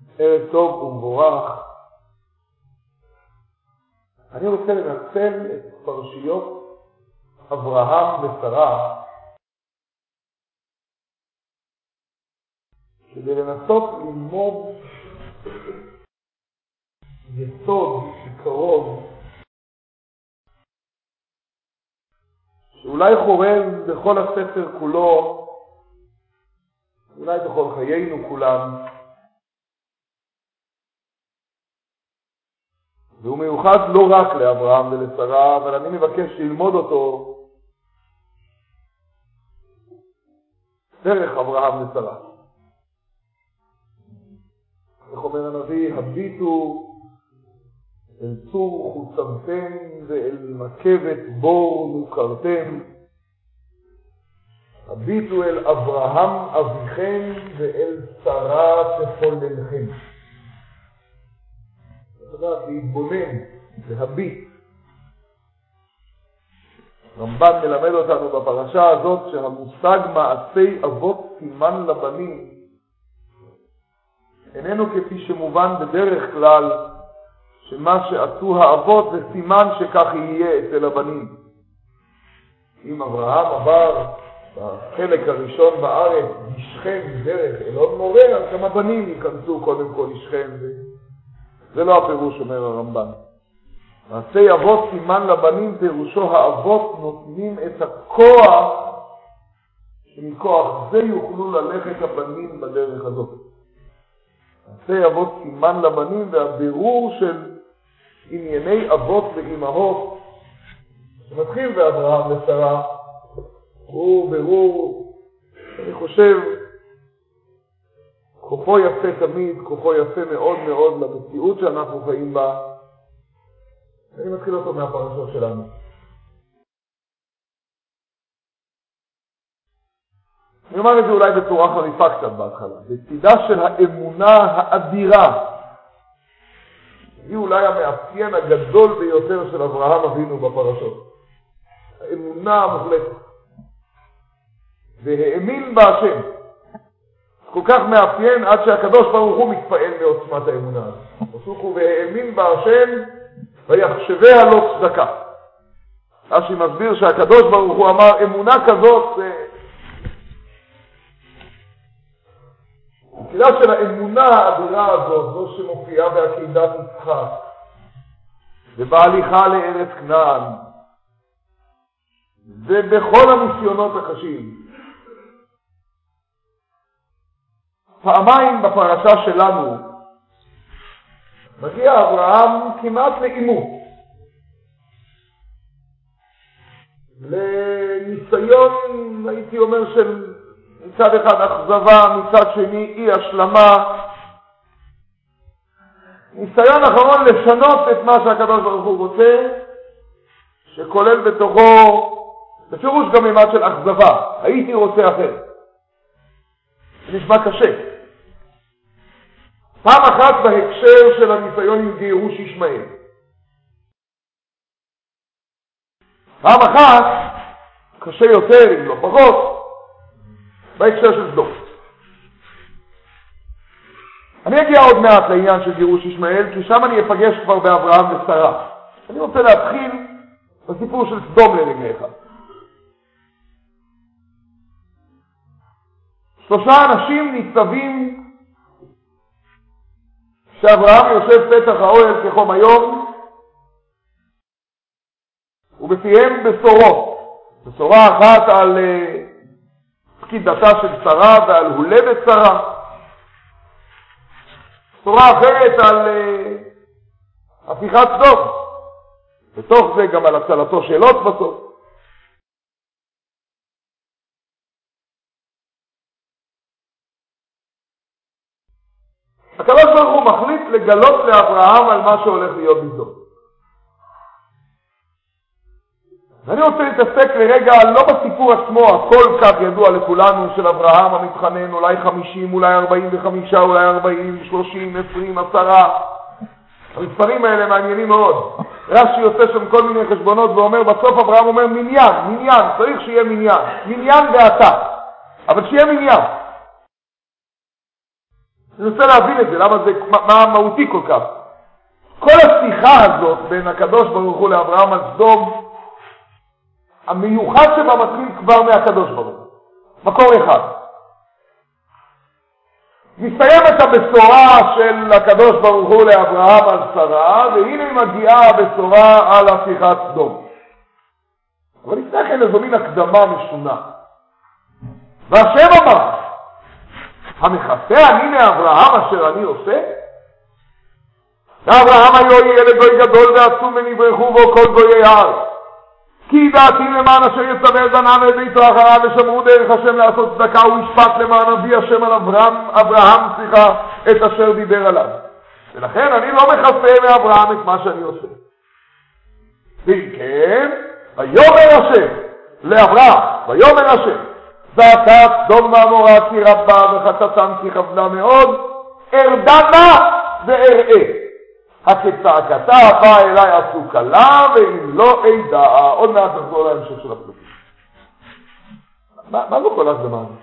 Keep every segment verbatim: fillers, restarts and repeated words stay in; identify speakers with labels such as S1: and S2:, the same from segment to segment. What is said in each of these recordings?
S1: ערב טוב ומבורך. אני רוצה לנצל את פרשיות אברהם ושרה כדי לנסות ללמוד יסוד, עיקרון, שאולי חורז בכל הספר כולו, אולי בכל חיינו כולם, והוא מיוחד לא רק לאברהם ולשרה, אבל אני מבקש ללמוד אותו דרך אברהם ושרה. איך אומר הנביא, הביטו אל צור חוצמתם ואל מקבת בור נוקרתם, הביטו אל אברהם אביכם ואל שרה תחוללכם. לדעת, להתבונן, להביט. רמב"ן מלמד אותנו בפרשה הזאת שהמושג מעשי אבות סימן לבנים איננו כפי שמובן בדרך כלל שמה שעשו האבות זה סימן שכך יהיה אצל הבנים. אם אברהם עבר בחלק הראשון בארץ משכם דרך אלון מורה, אז גם הבנים ייכנסו קודם כל לשכם. זה לא הפירוש, אומר הרמב"ן. מעשי אבות סימן לבנים פירושו האבות נותנים את הכוח שמכוח זה יוכלו ללכת הבנים בדרך הזאת. מעשי אבות סימן לבנים, והבירור של ענייני אבות ואימהות שמתחיל באברהם ושרה הוא בירור, אני חושב, כוחו יפה תמיד, כוחו יפה מאוד מאוד למציאות שאנחנו חיים בה. אני מתחיל אותו מהפרשות שלנו. אני אומר את זה אולי בצורה חריפה קצת בהתחלה. בצדה של האמונה האדירה, היא אולי המאפיין הגדול ביותר של אברהם אבינו בפרשות. האמונה המוחלטת. והאמין בהשם. כל כך מאפיין עד שהקדוש ברוך הוא מתפעל מעוצמת האמונה הזאת. פסוק הוא והאמין בהשם ויחשביה לו צדקה. רש"י מסביר שהקדוש ברוך הוא אמר אמונה כזאת, בצדה של האמונה האדירה הזאת, זו שמופיעה בעקדת יצחק ובהליכה לארץ כנען ובכל הניסיונות הקשים. פעמיים בפרשה שלנו מגיע אברהם כמעט לאימות, לניסיון, הייתי אומר, של מצד אחד אכזבה, מצד שני אי השלמה, ניסיון אחרון לשנות את מה שהקדוש ברוך הוא רוצה, שכולל בתוכו בפירוש גם ממד של אכזבה, הייתי רוצה אחר. זה נשמע קשה. פעם אחת בהקשר של הניסיון עם גירוש ישמעאל. פעם אחת, קשה יותר אם לא פחות, בהקשר של סדום. אני אגיע עוד מעט לעניין של גירוש ישמעאל, כי שם אני אפגש כבר באברהם ושרה. אני רוצה להתחיל בסיפור של סדום לרגע אחד. שלושה אנשים ניצבים שאברהם יושב פתח האוהל כחום היום, ובפיהם בשורות. בשורה אחת על פקידתה של שרה ועל הולדת שרה. בשורה אחרת על הפיכת סדום. בתוך זה גם על הצלתו של לוט בסוף. הקדוש ברוך הוא מחליט לגלות לאברהם על מה שהולך להיות בסדום. ואני רוצה להתעסק לרגע לא בסיפור עצמו הכל כך ידוע לכולנו של אברהם המתחנן, אולי חמישים, אולי ארבעים וחמש, אולי ארבעים, שלושים, עשרים, עשרה. המספרים האלה מעניינים מאוד. רש"י יוצא שם כל מיני חשבונות ואומר, בסוף אברהם אומר מניין, מניין, צריך שיהיה מניין, מניין ואתה, אבל שיהיה מניין. אני רוצה להבין את זה, למה זה, מה, מה מהותי כל כך. כל השיחה הזאת בין הקדוש ברוך הוא לאברהם על סדום, המיוחד שבה מתחיל כבר מהקדוש ברוך הוא. מקור אחד. מסתיימת הבשורה של הקדוש ברוך הוא לאברהם על שרה, והנה מגיעה הבשורה על הפיכת סדום. אבל לפני כן איזו מין הקדמה משונה. והשם אמר, המכסה אני מאברהם אשר אני עושה? לאברהם היו ילד גוי גדול ועצום ונברכו בו כל גויי הארץ. כי דעתי למען אשר יצווה את בניו ואת ביתו אחריו ושמרו דרך השם לעשות צדקה ומשפט למען אבי השם על אברהם, אברהם סליחה, את אשר דיבר עליו. ולכן אני לא מכסה מאברהם את מה שאני עושה. ואם כן, ויאמר השם לאברהם, ויאמר השם, זעקת סדום ועמורה כי רבה וחטאתם כי חבלה מאוד, ארדה נא ואראה. הכצעקתה הבאה אליי עשו קלה, ואם לא עדה. עוד מעט נחזור להמשך של הפסוקים. מה, מה לא כל ההקדמה הזאת?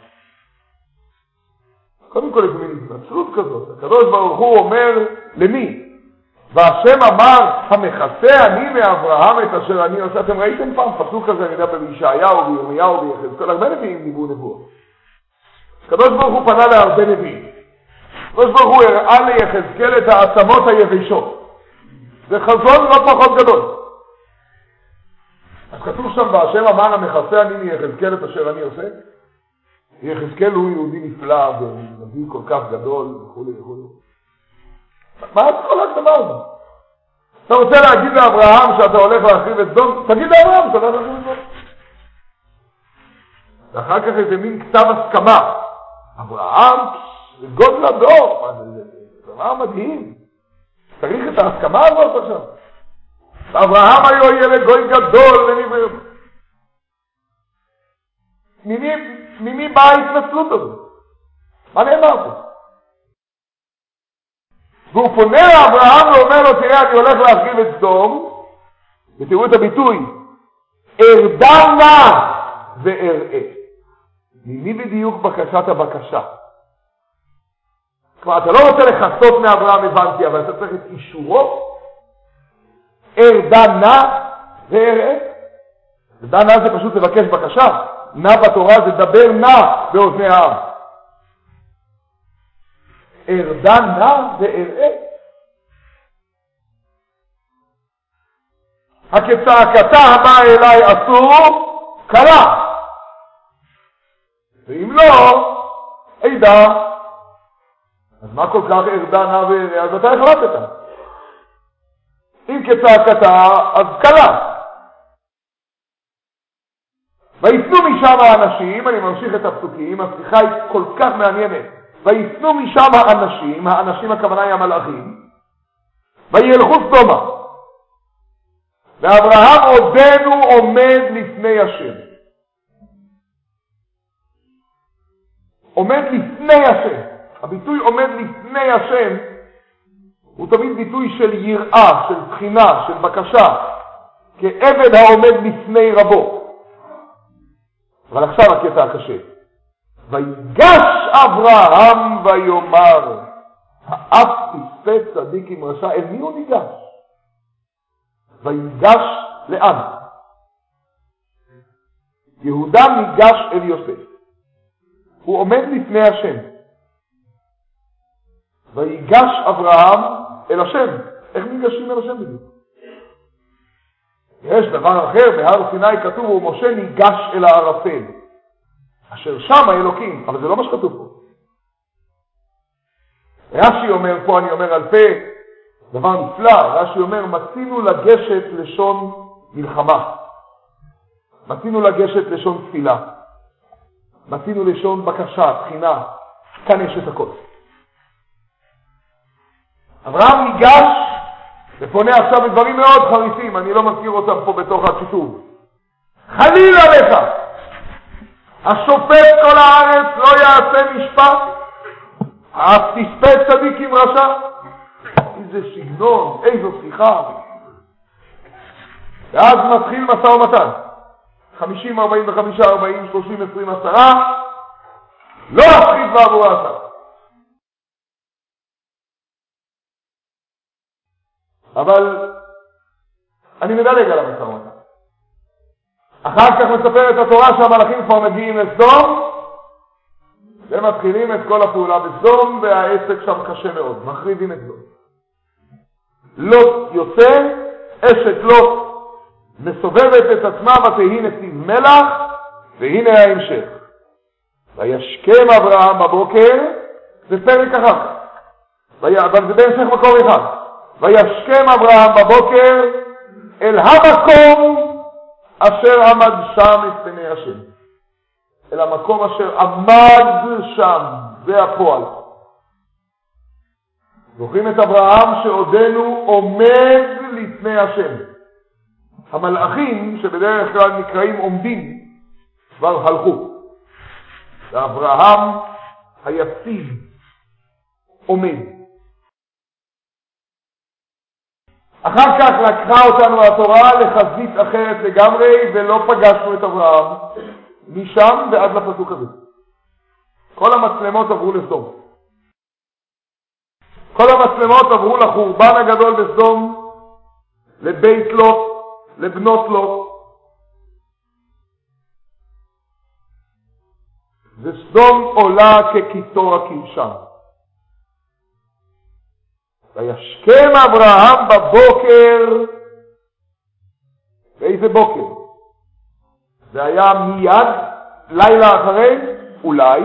S1: קודם כל איזו מין התנצלות כזאת. הקדוש ברוך הוא אומר למי? והשם אמר, המכסה אני מאברהם את אשר אני עושה. אתם ראיתם פעם פסוק כזה, אני יודע, בישעיהו, בירמיהו, ביחזקאל, הרבה נביאים דיברו נבואות. הקדוש ברוך הוא פנה להרבה נביאים. הקדוש ברוך הוא הראה ליחזקאל את העצמות היבשות. זה חזון לא פחות גדול. אז כתוב שם, והשם אמר, המכסה אני מיחזקאל את אשר אני עושה. יחזקאל הוא יהודי נפלא, ונביא כל כך גדול, וכו' וכו'. מה את כל ההקדמה הזאת? אתה רוצה להגיד לאברהם שאתה הולך להחריב את סדום? תגיד לאברהם שאתה הולך להחריב את סדום. ואחר כך איזה מין כתב הסכמה. אברהם, זה גודל הדור. זה דבר מדהים. צריך את ההסכמה הזאת עכשיו. אברהם היו ילד גוי גדול ונבר. ממי, ממי באה ההתנצלות הזאת? מה נאמר פה? והוא פונה לאברהם ואומר לו, תראה, אני הולך להחריב את סדום, ותראו את הביטוי, ארדה נא ואראה. ממי בדיוק בקשת הבקשה? כלומר, אתה לא רוצה לחסות מאברהם, הבנתי, אבל אתה צריך את אישורו, ארדה נא ואראה. ארדה נא זה פשוט לבקש בקשה, נא בתורה זה דבר נא באוזני העם. ארדה נא ואראה. הכצעקתה הבאה אליי אסור קלה, ואם לא עדה. אז מה כל כך ארדה נא ואראה? אז אתה החלטת. אם כצעקתה אז קלה. ויפנו משם האנשים, אני ממשיך את הפסוקים, השיחה היא כל כך מעניינת. ויפנו משם האנשים, האנשים הכוונה היא המלאכים, וילכו סדומה. ואברהם עודנו עומד לפני השם. עומד לפני השם. הביטוי עומד לפני השם הוא תמיד ביטוי של יראה, של בחינה, של בקשה, כעבד העומד לפני רבו. אבל עכשיו הקטע הקשה. ויגש אברהם ויאמר, האף תספה צדיק עם רשע. אל מי הוא ניגש? ויגש לאן? יהודה ניגש אל יוסף. הוא עומד לפני השם. ויגש אברהם אל השם. איך ניגשים אל השם בדיוק? יש דבר אחר, בהר סיני כתוב, ומשה ניגש אל הערפל, אשר שם האלוקים, אבל זה לא מה שכתוב פה. רש"י אומר פה, אני אומר על פה, דבר נפלא, רש"י אומר, מצינו לגשת לשון מלחמה, מצינו לגשת לשון תפילה, מצינו לשון בקשה, תחינה, כאן יש את הכל. אברהם ניגש, ופונה עכשיו בדברים מאוד חריפים, אני לא מזכיר אותם פה בתוך הכיתוב. חלילה לך, השופט כל הארץ לא יעשה משפט, אף תספה צדיק עם רשע. איזה סגנון, איזו שיחה. ואז מתחיל משא ומתן. חמישים, ארבעים וחמש, ארבעים, שלושים, עשרים, עשרה. לא אשחית בעבור העשר. אבל אני מדלג על המשא ומתן. אחר כך מספרת התורה שהמלאכים כבר מגיעים לסדום, והם מתחילים את כל הפעולה בסדום, והעסק שם קשה מאוד, מחריבים את סדום. לוט יוצא, אשת לוט מסובבת את עצמה ותהי נתיב מלח, והנה ההמשך. וישכם אברהם בבוקר, זה פרק אחר כך, אבל זה בהמשך מקור אחד. וישכם אברהם בבוקר אל המקום אשר עמד שם את פני השם. אל המקום אשר עמד שם, זה הפועל. זוכרים את אברהם שעודנו עומד לפני השם. המלאכים שבדרך כלל נקראים עומדים כבר הלכו. ואברהם היציב עומד. אחר כך לקחה אותנו התורה לחזית אחרת לגמרי, ולא פגשנו את אברהם משם ועד לפסוק הזה. כל המצלמות עברו לסדום. כל המצלמות עברו לחורבן הגדול בסדום, לבית לוט, לבנות לוט. וסדום עולה כקיטור הכבשן. וישכם אברהם בבוקר, באיזה בוקר? זה היה מיד לילה אחרי, אולי,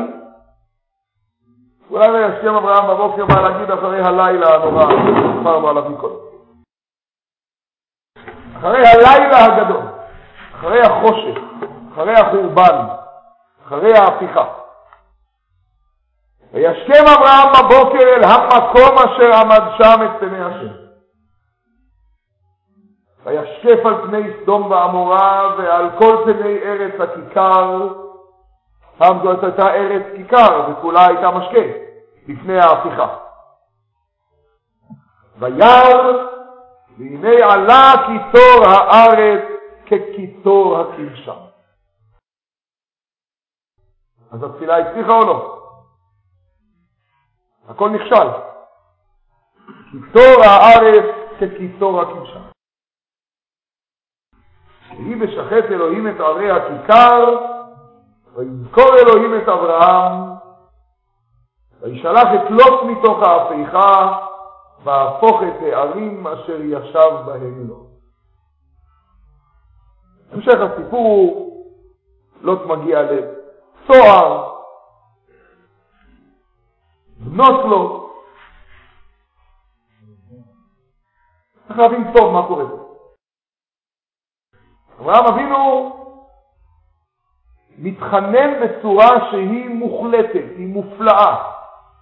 S1: אולי וישכם אברהם בבוקר, מה להגיד אחרי הלילה הנורא, שפרנו עליו מקודם. אחרי הלילה הגדול, אחרי החושך, אחרי החורבן, אחרי ההפיכה. וישכם אברהם בבוקר אל המקום אשר עמד שם את פני השם. וישקף על פני סדום ועמורה ועל כל פני ארץ הכיכר. פעם זאת הייתה ארץ כיכר וכולה הייתה משקה לפני ההפיכה. וירא והנה עלה קיטור הארץ כקיטור הכבשן. אז התפילה הצליחה או לא? הכל נכשל. קיטור הארץ כקיטור הכבשן. והיא בשחט אלוהים את ערי הכיכר, ויזכור אלוהים את אברהם, וישלח את לוט מתוך ההפיכה, והפוך את הערים אשר ישב בהם לו. המשך הסיפור, לוט מגיע לצוהר, בנות לו. צריך להבין טוב מה קורה. אברהם אבינו מתחנן בצורה שהיא מוחלטת, היא מופלאה.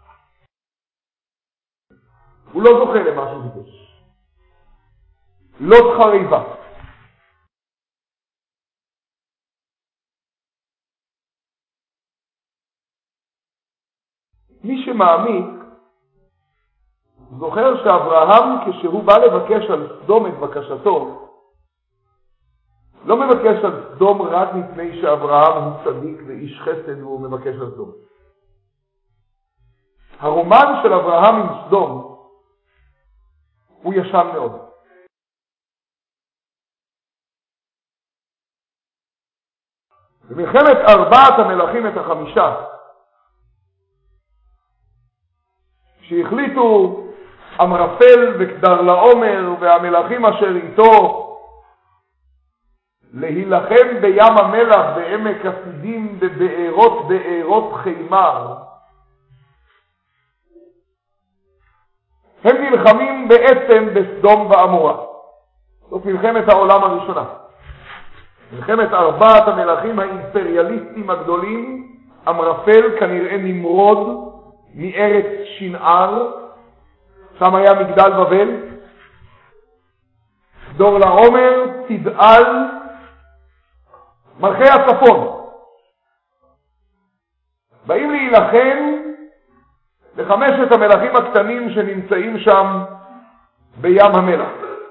S1: הוא לא זוכה למה שהוא ביקש. לוט חריבה. מי שמעמיק זוכר שאברהם כשהוא בא לבקש על סדום את בקשתו, לא מבקש על סדום רק מפני שאברהם הוא צדיק ואיש חסד והוא מבקש על סדום. הרומן של אברהם עם סדום הוא ישן מאוד. במלחמת ארבעת המלכים את החמישה, שהחליטו אמרפל וקדרלעומר והמלכים אשר איתו להילחם בים המלח בעמק הסידים בבארות בארות חימר, הם נלחמים בעצם בסדום ועמורה. זאת מלחמת העולם הראשונה. מלחמת ארבעת המלכים האימפריאליסטים הגדולים, אמרפל כנראה נמרוד מארץ שנער, שם היה מגדל בבל, קדורלעומר, תדעל, מלכי הצפון. באים להילחם לחמשת המלכים הקטנים שנמצאים שם בים המלח.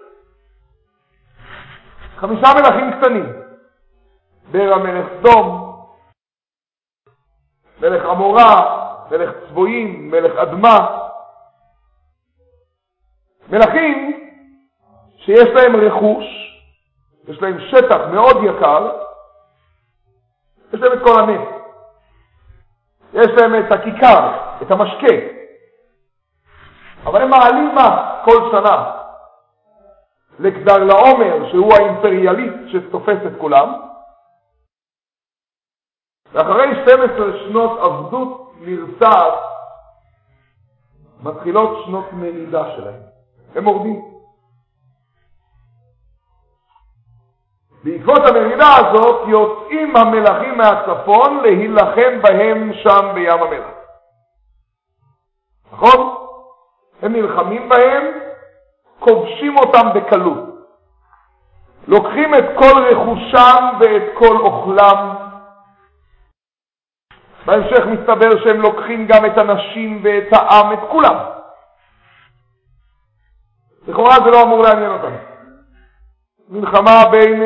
S1: חמישה מלכים קטנים. בר המלך סדום, מלך עמורה, מלך צבועים, מלך אדמה. מלכים שיש להם רכוש, יש להם שטח מאוד יקר, יש להם את כל הנפט, יש להם את הכיכר, את המשקה, אבל הם מעלים מס כל שנה לקדר לעומר, שהוא האימפריאליסט שתופס את כולם, ואחרי שתים עשרה שנות עבדות נרצעת מתחילות שנות מרידה שלהם, הם מורדים. בעקבות המרידה הזאת יוצאים המלכים מהצפון להילחם בהם שם בים המלח. נכון? הם נלחמים בהם, כובשים אותם בקלות. לוקחים את כל רכושם ואת כל אוכלם. בהמשך מסתבר שהם לוקחים גם את הנשים ואת העם, את כולם. לכאורה זה לא אמור לעניין אותם. מלחמה בין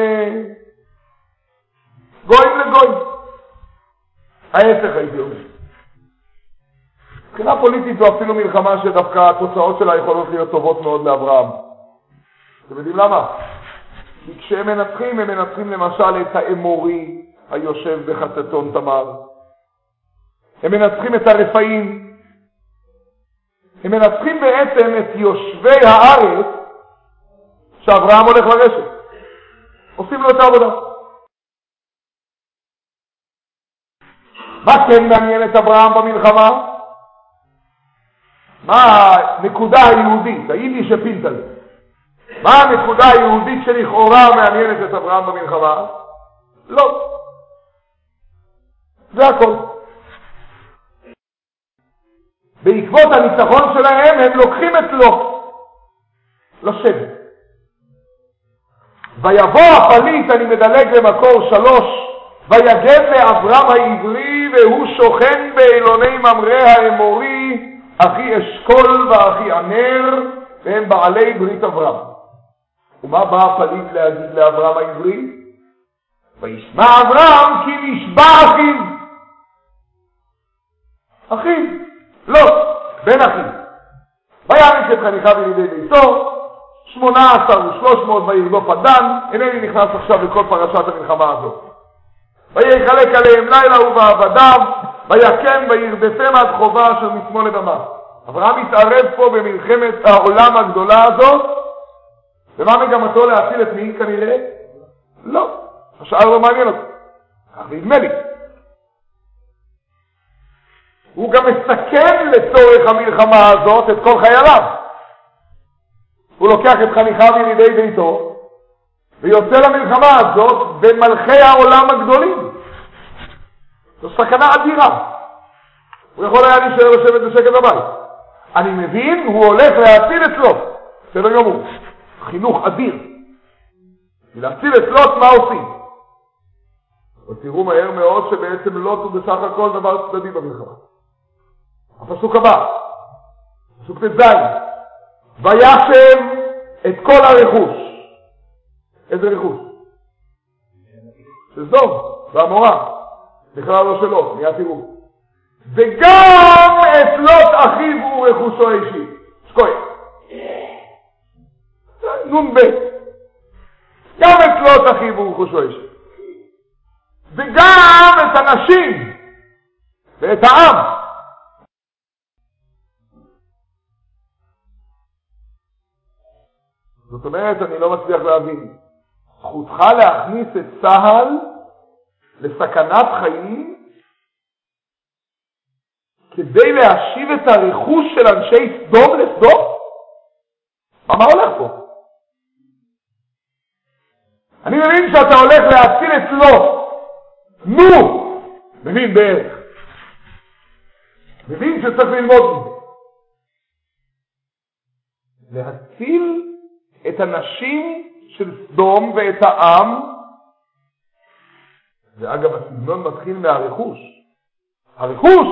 S1: גויים לגויים. ההפך הייתי אומר. מבחינה פוליטית זו אפילו מלחמה שדווקא התוצאות שלה יכולות להיות טובות מאוד לאברהם. אתם יודעים למה? כי כשהם מנצחים, הם מנצחים למשל את האמורי היושב בחצתון תמר. הם מנצחים את הרפאים. הם מנצחים בעצם את יושבי הארץ שאברהם הולך לרשת. עושים לו את העבודה. מה כן מעניין את אברהם במלחמה? מה הנקודה היהודית, היידיש שפינטל? מה הנקודה היהודית שלכאורה מעניינת את אברהם במלחמה? לא. זה הכל. בעקבות הניצחון שלהם הם לוקחים את לוט לשבת. ויבוא הפליט, אני מדלג למקור שלוש, ויגד לאברהם העברי והוא שוכן באילוני ממרא האמורי, אחי אשכול ואחי ענר, והם בעלי ברית אברהם. ומה בא הפליט להגיד לאברהם העברי? וישמע אברהם כי נשבע אחיו. אחיו, לא, בן אחיו. ויעניש את חניכיו ילידי ביתו, שמונה עשר ושלוש מאות וירדוף הדן. אינני נכנס עכשיו לכל פרשת המלחמה הזאת. ויחלק עליהם לילה ובעבדיו, ויקם וירדפם עד חובה אשר משמאל לדמה. אברהם מתערב פה במלחמת העולם הגדולה הזאת, ומה מגמתו להציל את מי כנראה? לא, השאר לא מעניין אותו. כך נדמה לי. הוא גם מסכן לצורך המלחמה הזאת את כל חייליו. הוא לוקח את חניכיו ילידי ביתו, ויוצא למלחמה הזאת במלכי העולם הגדולים. זו סכנה אדירה. הוא יכול היה להישאר לשבת בשקט בבית. אני מבין, הוא הולך להציל את לוט. בסדר גמור. חינוך אדיר. להציל את לוט, מה עושים? ותראו מהר מאוד שבעצם לוט הוא בסך הכל דבר צדדי במלחמה. הפסוק הבא, פסוק תז, וישם את כל הרכוש. איזה רכוש? של סדום ועמורה. בכלל לא שלו, מיד תראו. וגם את לוט אחיו ורכושו האישי. שקוי. נון בית. גם את לוט אחיו ורכושו האישי. וגם את הנשים ואת העם. זאת אומרת, אני לא מצליח להבין. זכותך להכניס את צהל לסכנת חיים כדי להשיב את הרכוש של אנשי סדום לסדום? מה הולך פה? אני מבין שאתה הולך להציל את לוט. נו! מבין בערך. מבין שצריך ללמוד. להציל את הנשים של סדום ואת העם, ואגב הסגנון מתחיל מהרכוש. הרכוש!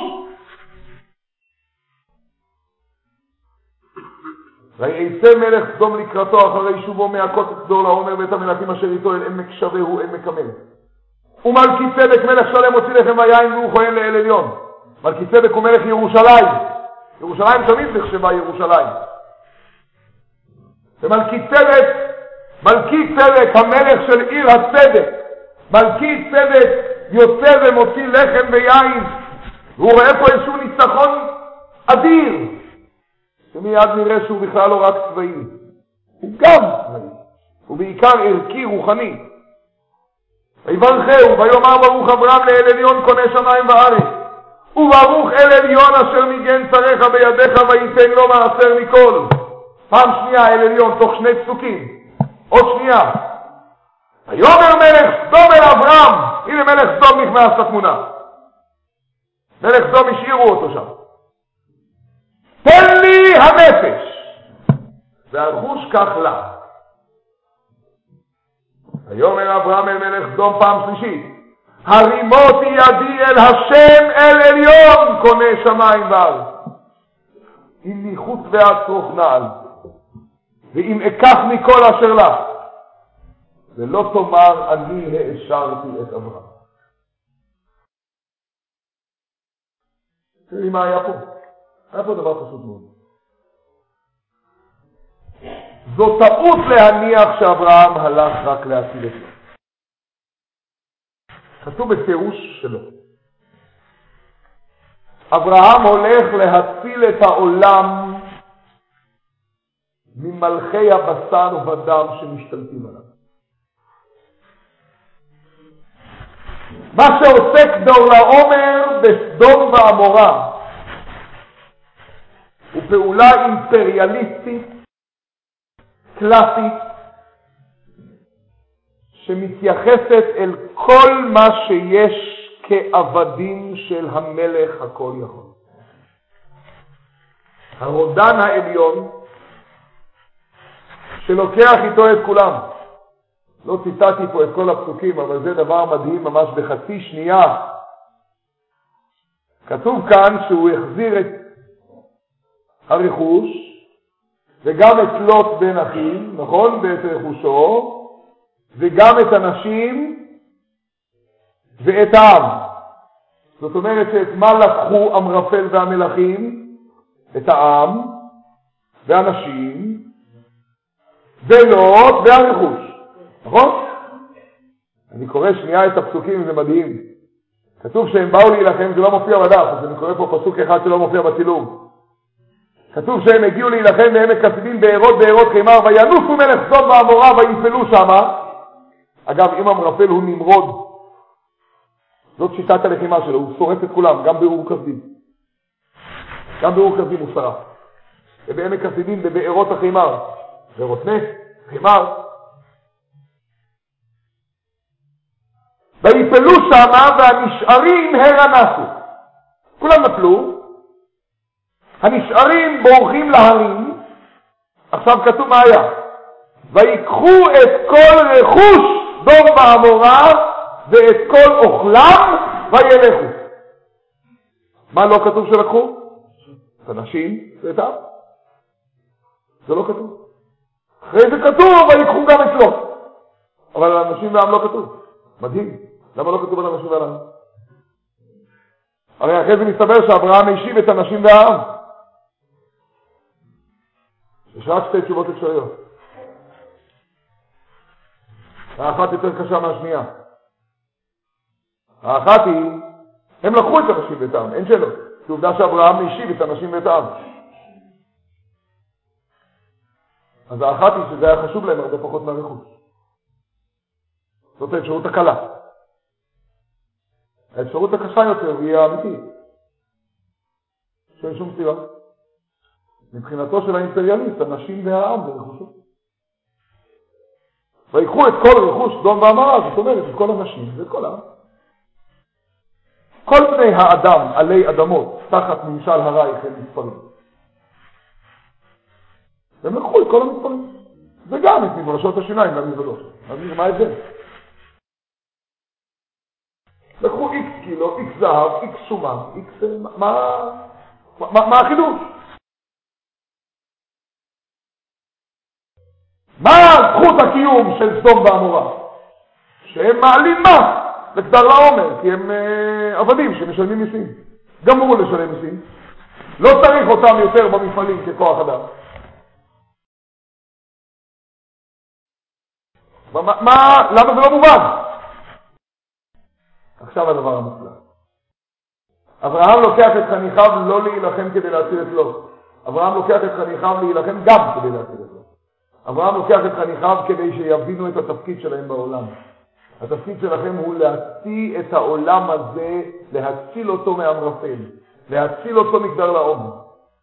S1: ויצא מלך סדום לקראתו אחרי שובו מהכות את סדור לעומר ואת המלכים אשר איתו אל עמק שווה הוא עמק המלך. ומלכי צדק מלך שלם הוציא לחם ויין והוא כהן לאל עליון. מלכי צדק הוא מלך ירושלים. ירושלים תמיד נחשבה ירושלים. ומלכי צדק מלכי צדק, המלך של עיר הצדק. מלכי צדק יוצא ומוציא לחם ויין, והוא רואה פה איזשהו ניצחון אדיר, שמיד נראה שהוא בכלל לא רק צבאי, הוא גם צבאי, הוא בעיקר ערכי רוחני. ויברכהו ויאמר ברוך אברהם לאל עליון קונה שמיים וארץ, וברוך אל עליון אשר מגן צריך בידיך וייתן לו מעשר מכל. פעם שנייה אל עליון תוך שני פסוקים, עוד שנייה. ויאמר מלך סדום אל אברהם, הנה מלך סדום נכנס לתמונה, מלך סדום השאירו אותו שם. תן לי הנפש והרכוש כך לה. ויאמר אברהם אל מלך סדום פעם שלישית, הרימותי ידי אל השם אל עליון קונה שמיים וארץ, אם ניחוץ ואצרוך נעל, ואם אקח מכל אשר לך, ולא תאמר אני האשרתי את אברהם. תראי מה היה פה. היה פה דבר פשוט מאוד. זו טעות להניח שאברהם הלך רק להציל את לו. כתוב בפירוש שלו. אברהם הולך להציל את העולם ממלכי הבשר ודם שמשתלטים עליו. מה שעוסק דור לעומר בסדום ועמורה הוא פעולה אימפריאליסטית קלאסית שמתייחסת אל כל מה שיש כעבדים של המלך הכל יכול. הרודן העליון שלוקח איתו את כולם. לא ציטטתי פה את כל הפסוקים, אבל זה דבר מדהים ממש בחצי שנייה. כתוב כאן שהוא החזיר את הרכוש, וגם את לוט בן אחיו, נכון? ואת רכושו, וגם את הנשים ואת העם. זאת אומרת שאת מה לקחו אמרפל והמלכים? את העם והנשים ולוט והרכוש. נכון? אני קורא שנייה את הפסוקים, זה מדהים. כתוב שהם באו להילחם, זה לא מופיע בדף, אז אני קורא פה פסוק אחד שלא מופיע בצילום. כתוב שהם הגיעו להילחם בעמק כסידים בארות בארות חימר, וינוסו מלך סדום ועמורה ויפלו שמה. אגב, אם אמרפל הוא נמרוד, זאת שיטת הלחימה שלו, הוא שורף את כולם, גם באור כסידים. גם באור כסידים הוא שרף. ובעמק כסידים בבארות החימר, בארות נס, חימר. ויפלו שמה והנשארים הרנסו. כולם נפלו. הנשארים בורחים להרים. עכשיו כתוב מה היה. ויקחו את כל רכוש דום ועמורה ואת כל אוכלם וילכו. מה לא כתוב שלקחו? את הנשים ואת העם. זה לא כתוב. אחרי זה כתוב ויקחו גם את לוט. אבל על הנשים והעם לא כתוב. מדהים. למה לא כתוב על הנשים והעם? הרי אחרי זה מסתבר שאברהם השיב את הנשים והעם. יש רק שתי תשובות אפשריות. האחת יותר קשה מהשנייה. האחת היא, הם לקחו את הנשים ואת העם, אין שאלות. זו עובדה שאברהם השיב את הנשים ואת העם. אז האחת היא שזה היה חשוב להם הרבה פחות מהרכוש. זאת האפשרות הקלה. האפשרות הקשה יותר היא האמיתית. שאין שום סיבה. מבחינתו של האימפריאליסט, הנשים והעם זה רכושו. ויקחו את כל רכוש דום ועמורה, זאת אומרת, את כל הנשים ואת כל העם. כל בני האדם עלי אדמות תחת ממשל הרייך הם מספרים. והם לקחו את כל המספרים. וגם את מברשות השיניים והמזוודות. אז מה ההבדל? לקחו איקס קילו, איקס זהב, איקס שומן, איקס... מה... מה, מה החידוש? מה זכות הקיום של סדום ועמורה? שהם מעלים מס לקדר לעומר, כי הם אה, עבדים שמשלמים מיסים. גמרו לשלם מיסים. לא צריך אותם יותר במפעלים ככוח אדם. מה, מה, למה זה לא מובן? עכשיו הדבר המופלא. אברהם לוקח את חניכיו לא להילחם כדי להציל את לוט. אברהם לוקח את חניכיו להילחם גם כדי להציל את לוט. אברהם לוקח את חניכיו כדי שיבינו את התפקיד שלהם בעולם. התפקיד שלכם הוא להציל את העולם הזה, להציל אותו מעמרפל, להציל אותו מגדר לעומק.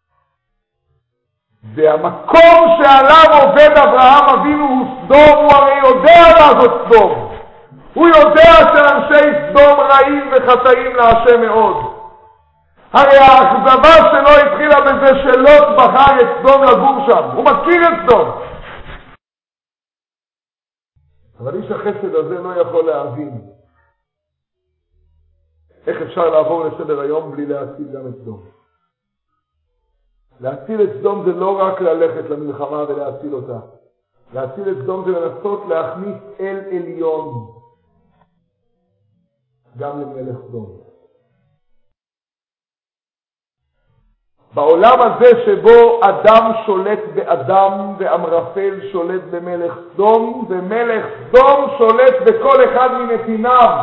S1: והמקום שעליו עובד אברהם אבינו הוא סדום, הוא הרי יודע מה זאת סדום. הוא יודע שאנשי סדום רעים וחטאים להשם מאוד. הרי האכזבה שלו התחילה בזה שלוט בחר את סדום לגור שם. הוא מכיר את סדום. אבל איש החסד הזה לא יכול להבין איך אפשר לעבור לסדר היום בלי להציל גם את סדום. להציל את סדום זה לא רק ללכת למלחמה ולהציל אותה. להציל את סדום זה לנסות להכניס אל עליון גם למלך סדום. בעולם הזה שבו אדם שולט באדם ואמרפל שולט במלך סדום, ומלך סדום שולט בכל אחד מנתיניו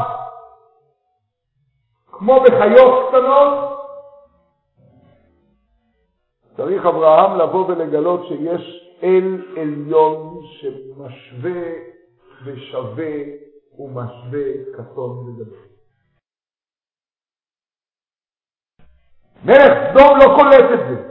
S1: כמו בחיות קטנות, צריך אברהם לבוא ולגלות שיש אל עליון שמשווה ושווה ומשווה קטון וגדול. מלך סדום לא קולט את זה.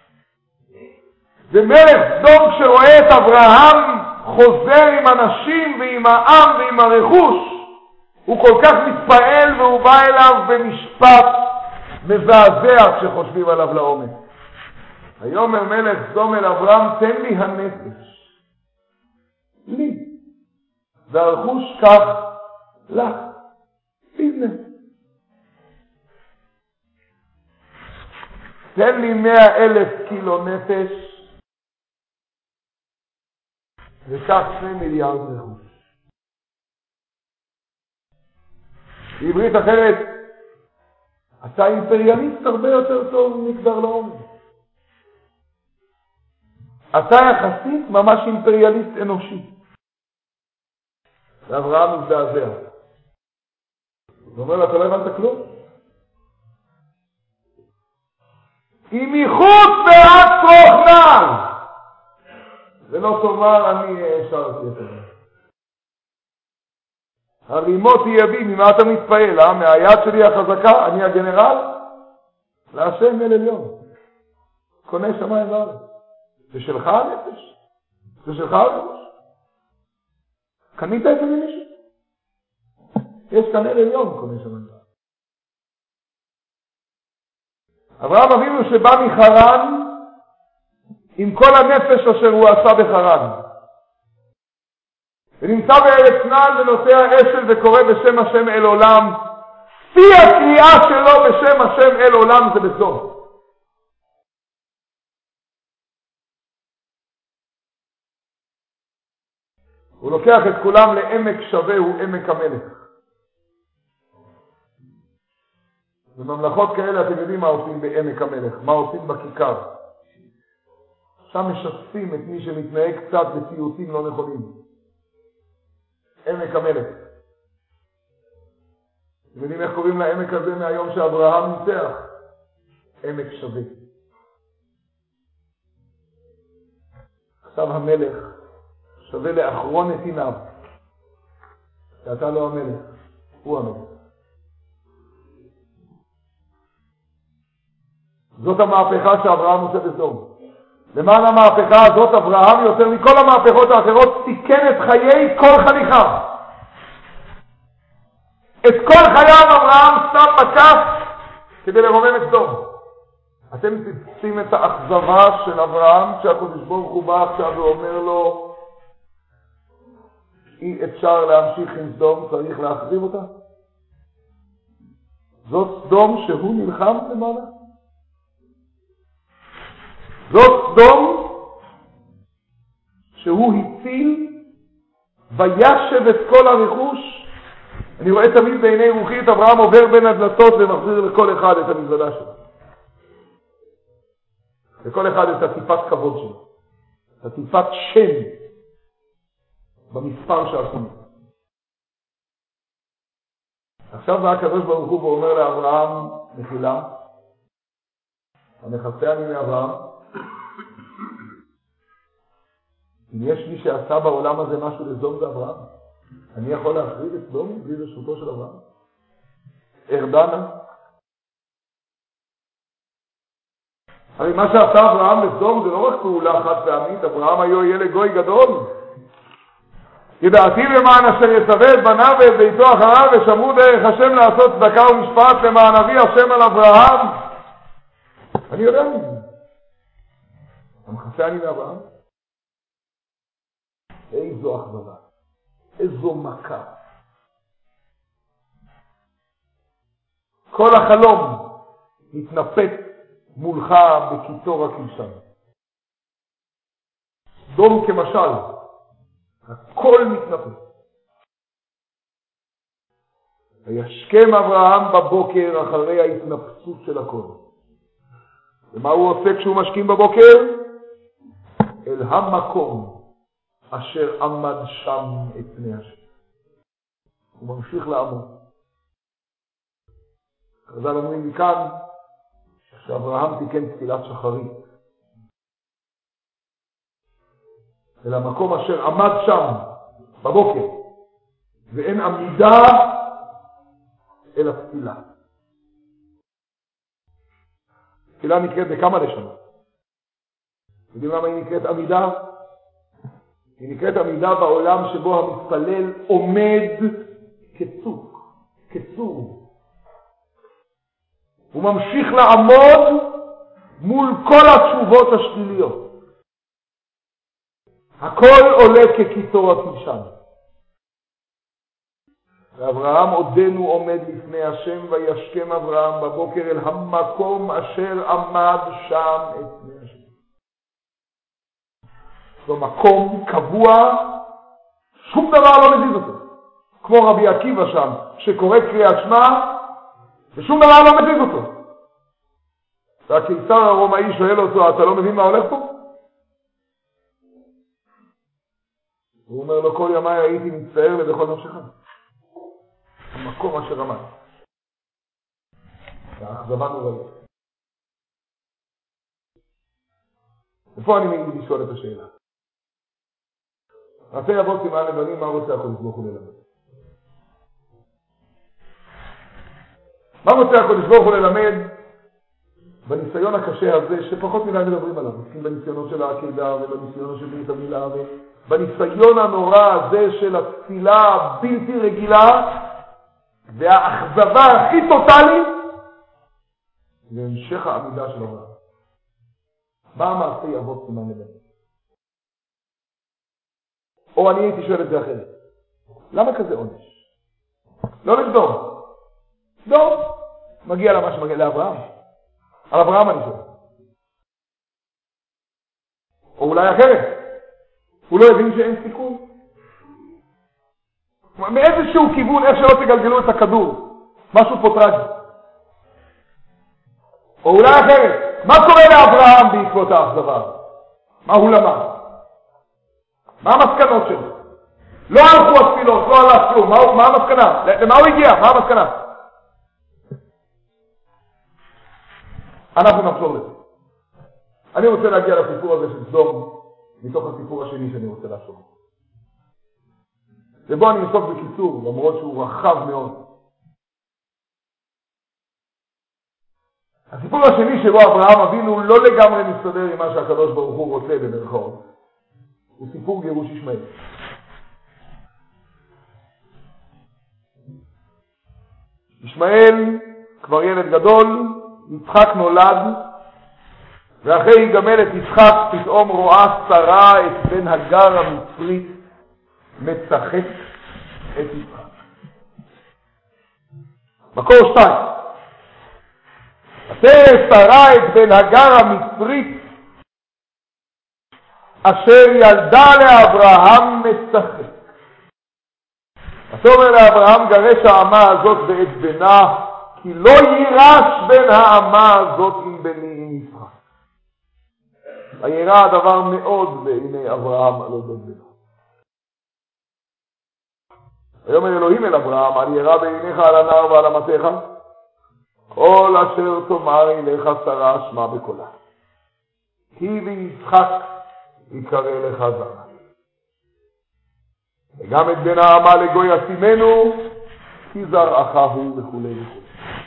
S1: ומלך סדום כשרואה את אברהם חוזר עם אנשים ועם העם ועם הרכוש, הוא כל כך מתפעל והוא בא אליו במשפט מזעזע כשחושבים עליו לעומק. ויאמר מלך סדום אל אברהם, תן לי הנפש. לי. והרכוש כך לך. תבנה. תן לי מאה אלף קילו נפש, וכך שני מיליארד רכוש. בעברית אחרת, אתה אימפריאליסט הרבה יותר טוב ממגדר לעומק. אתה יחסית ממש אימפריאליסט אנושי. ואברהם מזדעזע. הוא אומר לה, אתה לא הבנת כלום? אם מחוץ ועד רוחנן, ולא תאמר אני השארתי את זה. הרימות יבי, ממה אתה מתפעל? אה? מהיד שלי החזקה, אני הגנרל? להשם אל עליון. קונה שמיים וארץ. זה שלך הנפש? זה שלך הרכוש? קנית את זה ממישהו? יש כאן אל עליון קונה שמיים וארץ. אברהם אבינו שבא מחרן עם כל הנפש אשר הוא עשה בחרן. ונמצא בארץ כנען ונוסע אשל וקורא בשם השם אל עולם. פי הקריאה שלו בשם השם אל עולם זה בסוף. הוא לוקח את כולם לעמק שווה, הוא עמק המלך. בממלכות כאלה אתם יודעים מה עושים בעמק המלך, מה עושים בכיכר. שם משתפים את מי שמתנהג קצת בציוצים לא נכונים. עמק המלך. אתם יודעים איך קוראים לעמק הזה מהיום שאברהם ניצח? עמק שווה. עכשיו המלך שווה לאחרון נתיניו. שאתה לא המלך, הוא המלך. זאת המהפכה שאברהם עושה בסדום. למען המהפכה הזאת אברהם יותר מכל המהפכות האחרות תיקן את חיי כל חניכיו. את כל חייו אברהם שם בכף כדי לרומם את סדום. אתם תשים את האכזבה של אברהם כשהקדוש ברוך הוא בא עכשיו ואומר לו אי אפשר להמשיך עם סדום, צריך להחריב אותה. זאת סדום שהוא נלחם למעלה. זאת סדום שהוא הציל וישב את כל הרכוש. אני רואה תמיד בעיני רוחי את אברהם עובר בין הדלתות ומחזיר לכל אחד את המזוודה שלו. לכל אחד את הטיפת כבוד שלו. את הטיפת שם. במספר שעשינו. עכשיו בא הקדוש ברוך הוא ואומר לאברהם, מחילה, המחסה אני מאברהם, אם יש מי שעשה בעולם הזה משהו לסדום זה אברהם, אני יכול להחריב את סדום בלי רשותו של אברהם? ארדנה. הרי מה שעשה אברהם לסדום זה לא רק פעולה חד פעמית, אברהם היו ילד גוי גדול. ידעתי למען אשר יצווה את בניו ואת ביתו אחריו ושמרו דרך השם לעשות צדקה ומשפט למען אבי השם על אברהם. אני יודע מזה. המחסה אני מאברהם. איזו אכזבה, איזו מכה. כל החלום מתנפץ מולך בקיצור הכבשן. סדום כמשל, הכל מתנפץ. וישכם אברהם בבוקר אחרי ההתנפצות של הכל. ומה הוא עושה כשהוא משכים בבוקר? אל המקום אשר עמד שם את פני השם. הוא ממשיך לעמוד. חז"ל אומרים מכאן שאברהם תיקן תפילת שחרית. אל המקום אשר עמד שם בבוקר, ואין עמידה אל התפילה. תפילה נקראת בכמה לשונות. יודעים למה היא נקראת עמידה? היא נקראת עמידה בעולם שבו המתפלל עומד כצוק, כצור. הוא ממשיך לעמוד מול כל התשובות השליליות. הכל עולה כקיצור הכבשן. ואברהם עודנו עומד לפני השם וישכם אברהם בבוקר אל המקום אשר עמד שם את פני השם. זו מקום קבוע, שום דבר לא מזיז אותו. כמו רבי עקיבא שם, שקורא קריאת שמע, ושום דבר לא מזיז אותו. והקיסר הרומאי שואל אותו, אתה לא מבין מה הולך פה? הוא אומר לו, כל ימי הייתי מצטער לבכל נפשך. המקום אשר עמד. והאכזבה נוראית. ופה אני מעיד לשאול את השאלה. רצה אבות סימן לבנים, מה רוצה הקודש ברוך הוא ללמד? מה רוצה הקודש ברוך הוא ללמד בניסיון הקשה הזה, שפחות מדי מדברים עליו, עוסקים בניסיונות של העקדה ובניסיונות של ברית המילה, בניסיון הנורא הזה של התפילה הבלתי רגילה, והאכזבה הכי טוטלית, והמשך העמידה של אברהם. מה המעשי אבות סימן לבנים? או אני הייתי שואל את זה אחרת. למה כזה עונש? לא לסדום. סדום. מגיע למה שמגיע לאברהם. על אברהם אני שואל. או אולי אחרת. הוא לא הבין שאין סיכון. מאיזשהו כיוון, איך שלא תגלגלו את הכדור. משהו פה טרגי. או אולי אחרת. מה קורה לאברהם בעקבות האכזבה? מה הוא למד? מה המסקנות שלו? לא הלכו התפילות, לא הלך כלום. מה, מה המסקנה? למה הוא הגיע? מה המסקנה? אנחנו נחזור לזה. אני רוצה להגיע לסיפור הזה של סדום, מתוך הסיפור השני שאני רוצה לעשות. ובו אני אסוף בקיצור, למרות שהוא רחב מאוד. הסיפור השני שבו אברהם אבינו לא לגמרי מסתדר עם מה שהקדוש ברוך הוא רוצה במרכאות. הוא סיפור גירוש ישמעאל. ישמעאל כבר ילד גדול, יצחק נולד, ואחרי יגמל את יצחק פתאום רואה שרה את בן הגר המצרית מצחק את יצחק. מקור שתיים. ותראה שרה את בן הגר המצרית אשר ילדה לאברהם מצחק. ותאמר לאברהם גרש האמה הזאת ואת בנה, כי לא יירש בן האמה הזאת עם בני עם יצחק. וירא הדבר מאוד בעיני אברהם על אודות בנו. ויאמר אלוהים אל אברהם, אני ירא בעיניך על הנהר ועל אמתיך, כל אשר תאמר אליך שרה שמע בקולה. כי ויצחק יקרא לך זרע. וגם את בן האמה לגוי ישימנו, כי זרעך הוא וכו' וכו'.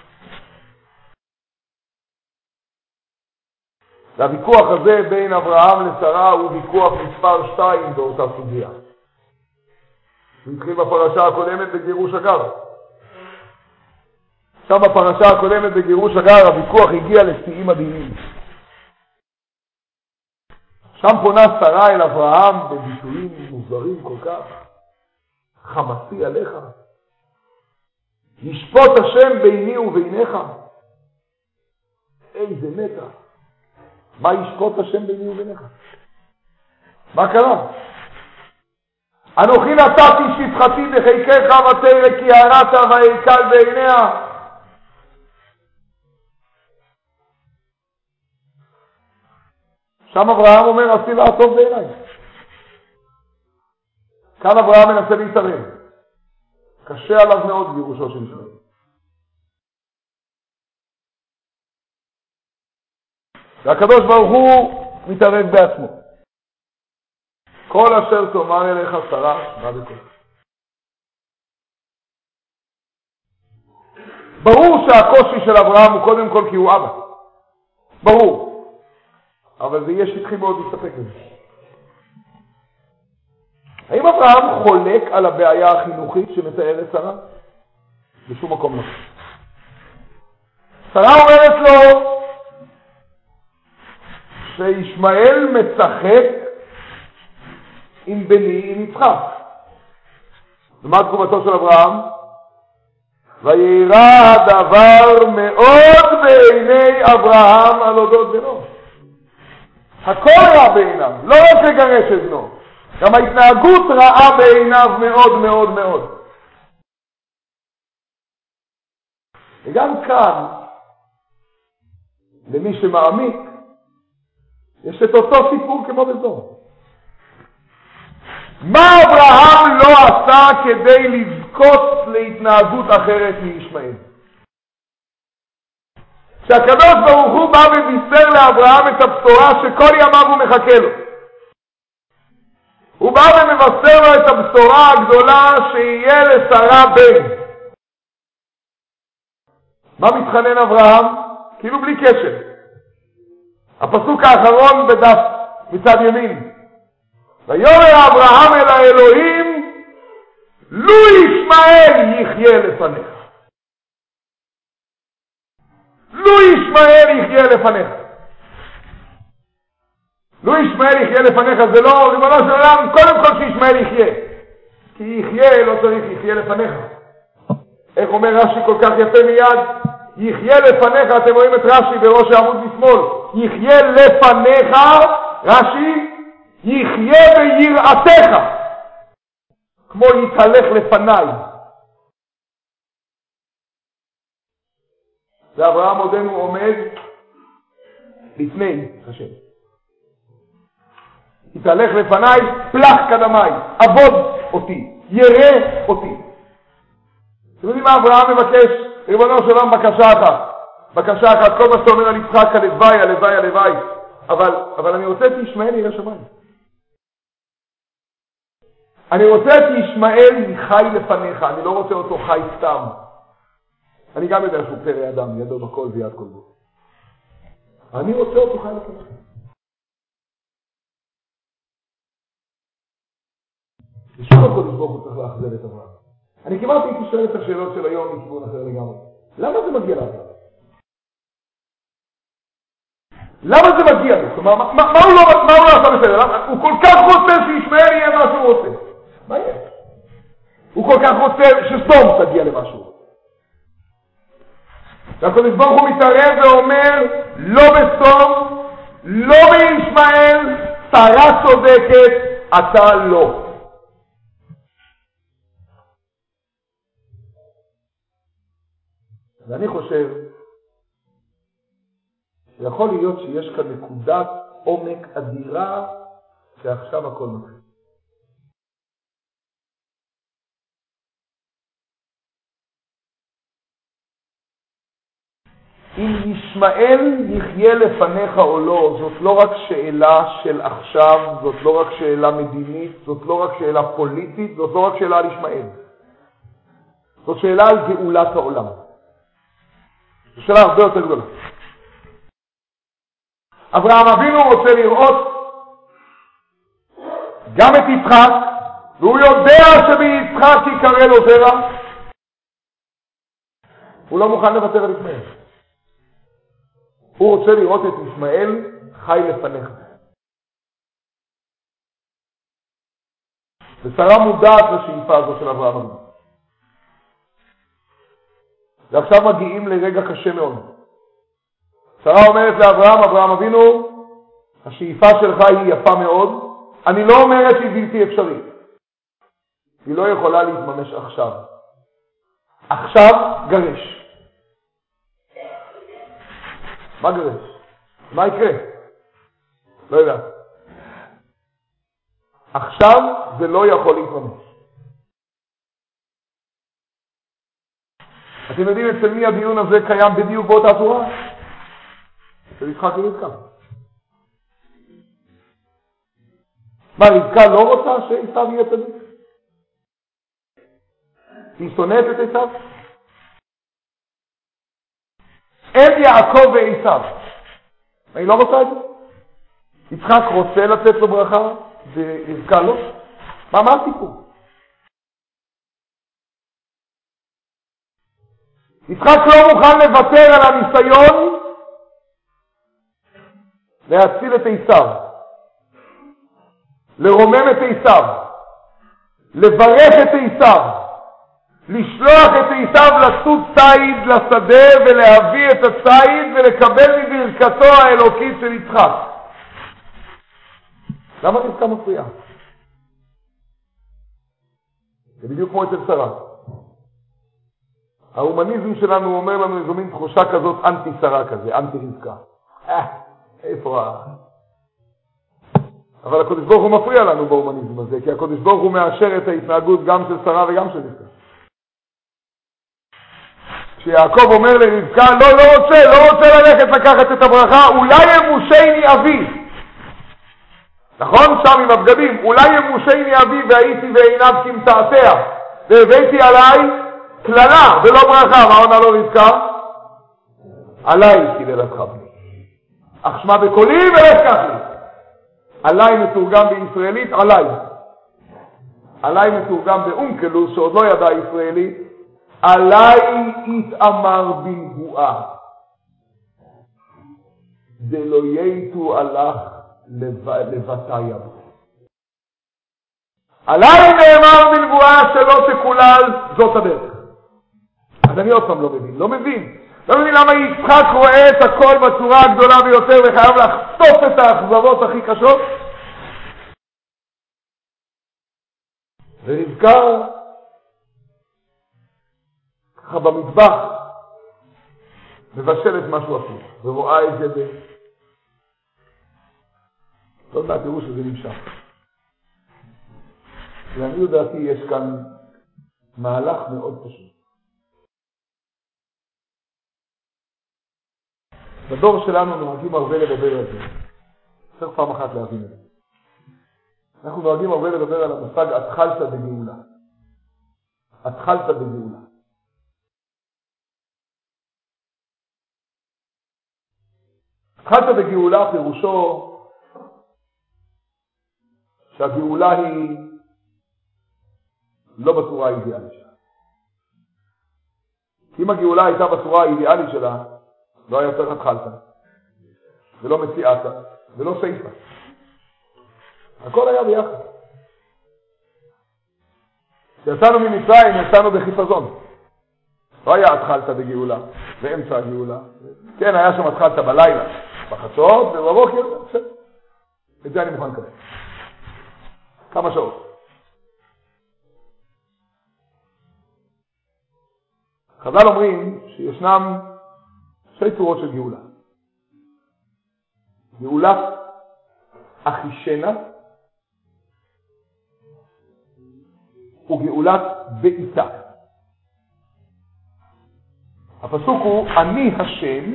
S1: והוויכוח הזה בין אברהם לשרה הוא ויכוח מספר שתיים באותה סוגיה. הוא התחיל בפרשה הקודמת בגירוש הגר. שם בפרשה הקודמת בגירוש הגר הוויכוח הגיע לשיאים מדהימים. שם פונה שרה אל אברהם בביטויים מוזרים כל כך. חמסי עליך. ישפוט השם ביני וביניך. איזה מתח. מה ישפוט השם ביני וביניך? מה קרה? אנוכי נתתי שפחתי בחיקך ותרא כי הרעת ויקל בעיניה. שם אברהם אומר עשי לה טוב בעיניי. כאן אברהם מנסה להתערב. קשה עליו מאוד גירושו של ישמעאל. והקדוש ברוך הוא מתערב בעצמו. כל אשר תאמר אליך שרה שמע בקולה. ברור שהקושי של אברהם הוא קודם כל כי הוא אבא. ברור. אבל זה יהיה שטחי מאוד להסתפק בזה. האם אברהם חולק על הבעיה החינוכית שמתארת שרה? בשום מקום לא. שרה אומרת לו שישמעאל משחק עם בני, עם יצחק. ומה תגובתו של אברהם? וירא הדבר מאוד בעיני אברהם על אודות בנו. הכל רע בעיניו, לא רק לגרש את בנו. גם ההתנהגות רעה בעיניו מאוד מאוד מאוד. וגם כאן, למי שמעמיק, יש את אותו סיפור כמו בזו. מה אברהם לא עשה כדי לזכות להתנהגות אחרת מישמעאל? שהקדוש ברוך הוא בא ובישר לאברהם את הבשורה שכל ימיו הוא מחכה לו. הוא בא ומבשר לו את הבשורה הגדולה שיהיה לשרה בן. מה מתחנן אברהם? כאילו בלי קשר. הפסוק האחרון בדף מצד ימין. ויאמר אברהם אל האלוהים, לו ישמעאל יחיה לפניך. לו ישמעאל יחיה לפניך. לו ישמעאל יחיה לפניך זה לא, ריבונו של עולם, קודם כל שישמעאל יחיה. כי יחיה לא צריך יחיה לפניך. איך אומר רש"י כל כך יפה מיד? יחיה לפניך, אתם רואים את רש"י בראש העמוד משמאל. יחיה לפניך, רש"י, יחיה ביראתך. כמו יתהלך לפניי. ואברהם עודנו עומד לפני השם. יתהלך לפניי, פלח קדמיי, עבוד אותי, ירא אותי. אתם יודעים מה אברהם מבקש? ריבונו של עולם, בקשה אחת. בקשה אחת, כל מה שאתה אומר על יצחק, הלוואי, הלוואי, הלוואי. אבל, אבל אני רוצה את ישמעאל ירא שמיים. אני רוצה את ישמעאל חי לפניך, אני לא רוצה אותו חי סתם. אני גם יודע שהוא פרא אדם, ידו בכל ויד כל בו. אני רוצה אותו חי לפניך. ושוב הקודש ברוך הוא צריך להחזר את אברהם. אני כמעט הייתי שואל את השאלות של היום מכיוון אחר לגמרי. למה זה מגיע לאברהם? למה זה מגיע לו? כלומר, מה, מה, מה הוא לא, מה הוא לא עשה בסדר? הוא כל כך רוצה שישמעאל יהיה מה שהוא רוצה. מה יהיה? הוא כל כך רוצה שסדום תגיע למה שהוא רוצה. והקודש ברוך הוא מתערב ואומר, לא בסדום, לא בישמעאל, שרה צודקת, אתה לא. ואני חושב שיכול להיות שיש כאן נקודת עומק אדירה שעכשיו הכל מתחיל. אם ישמעאל יחיה לפניך או לא, זאת לא רק שאלה של עכשיו, זאת לא רק שאלה מדינית, זאת לא רק שאלה פוליטית, זאת לא רק שאלה על ישמעאל. זאת שאלה על גאולת העולם. זו שאלה הרבה יותר גדולה. אברהם אבינו רוצה לראות גם את יצחק, והוא יודע שביצחק יקרא לו זרע. הוא לא מוכן לוותר על ישמעאל. הוא רוצה לראות את ישמעאל חי לפניך. ושרה מודעת לשאיפה הזו של אברהם אבינו. ועכשיו מגיעים לרגע קשה מאוד. שרה אומרת לאברהם, אברהם אבינו, השאיפה שלך היא יפה מאוד, אני לא אומרת שהיא בלתי אפשרית. היא לא יכולה להתממש עכשיו. עכשיו גרש. מה גרש? מה יקרה? לא יודע. עכשיו זה לא יכול להתממש. אתם יודעים אצל מי הדיון הזה קיים בדיוק באותה צורה? אצל יצחק ורבקה. מה, רבקה לא רוצה שעשיו יהיה צדיק? היא שונאת את עשיו? אין יעקב ועשיו. היא לא רוצה את זה? יצחק רוצה לתת לו ברכה ורבקה לא? מה, מה הסיפור? יצחק לא מוכן לוותר על הניסיון להציל את עשיו, לרומם את עשיו, לברך את עשיו, לשלוח את עשיו לצוד ציד לשדה ולהביא את הציד ולקבל מברכתו האלוקית של יצחק. למה רבקה מפריעה? זה בדיוק כמו אצל שרה. ההומניזם שלנו אומר לנו איזו מין תחושה כזאת אנטי שרה כזה, אנטי רבקה. אה, איפה ה... אבל הקדוש ברוך הוא מפריע לנו בהומניזם הזה, כי הקדוש ברוך הוא מאשר את ההתנהגות גם של שרה וגם של רבקה. כשיעקב אומר לרבקה, לא, לא רוצה, לא רוצה ללכת לקחת את הברכה, אולי ימושני אבי. נכון? שם עם הבגדים, אולי ימושני אבי והייתי ועיניו כמתעתע, והבאתי עליי כללה ולא ברכה. מה עונה לו רבקה? עליי קיללתך בני. אך שמע בקולי ולך כך לי. עליי מתורגם בישראלית, עליי. עליי מתורגם באונקלוס, שעוד לא ידע ישראלית, עליי יתאמר בנבואה. דלא ייתו הלך לבטא יבוא. עליי נאמר בנבואה שלא תקולל, זאת הדרך. אז אני עוד פעם לא מבין, לא מבין. לא מבין למה יצחק רואה את הכל בצורה הגדולה ביותר וחייב לחטוף את האכזבות הכי קשות. ורבקה ככה במטבח מבשלת משהו הפוך ורואה את זה ב... לא יודע, תראו שזה נמשך. לעניות דעתי יש כאן מהלך מאוד פשוט. בדור שלנו נוהגים הרבה לדבר על זה. צריך פעם אחת להבין את זה. אנחנו נוהגים הרבה לדבר על המושג התחלת בגאולה. התחלת בגאולה. התחלת בגאולה פירושו שהגאולה היא לא בצורה האידיאלית שלה. אם הגאולה הייתה בצורה האידיאלית שלה, לא היה צריך התחלת, ולא מציאת, ולא סייפה. הכל היה ביחד. כשיצאנו ממצרים, יצאנו בחיפזון. לא היה התחלת בגאולה, באמצע הגאולה. כן, היה שם התחלת בלילה, בחצות, ובבוקר, בסדר. את זה אני מוכן לקבל. כמה שעות. חז"ל אומרים שישנם שתי צורות של גאולה. גאולת אחישנה וגאולת בעיטה. הפסוק הוא, אני השם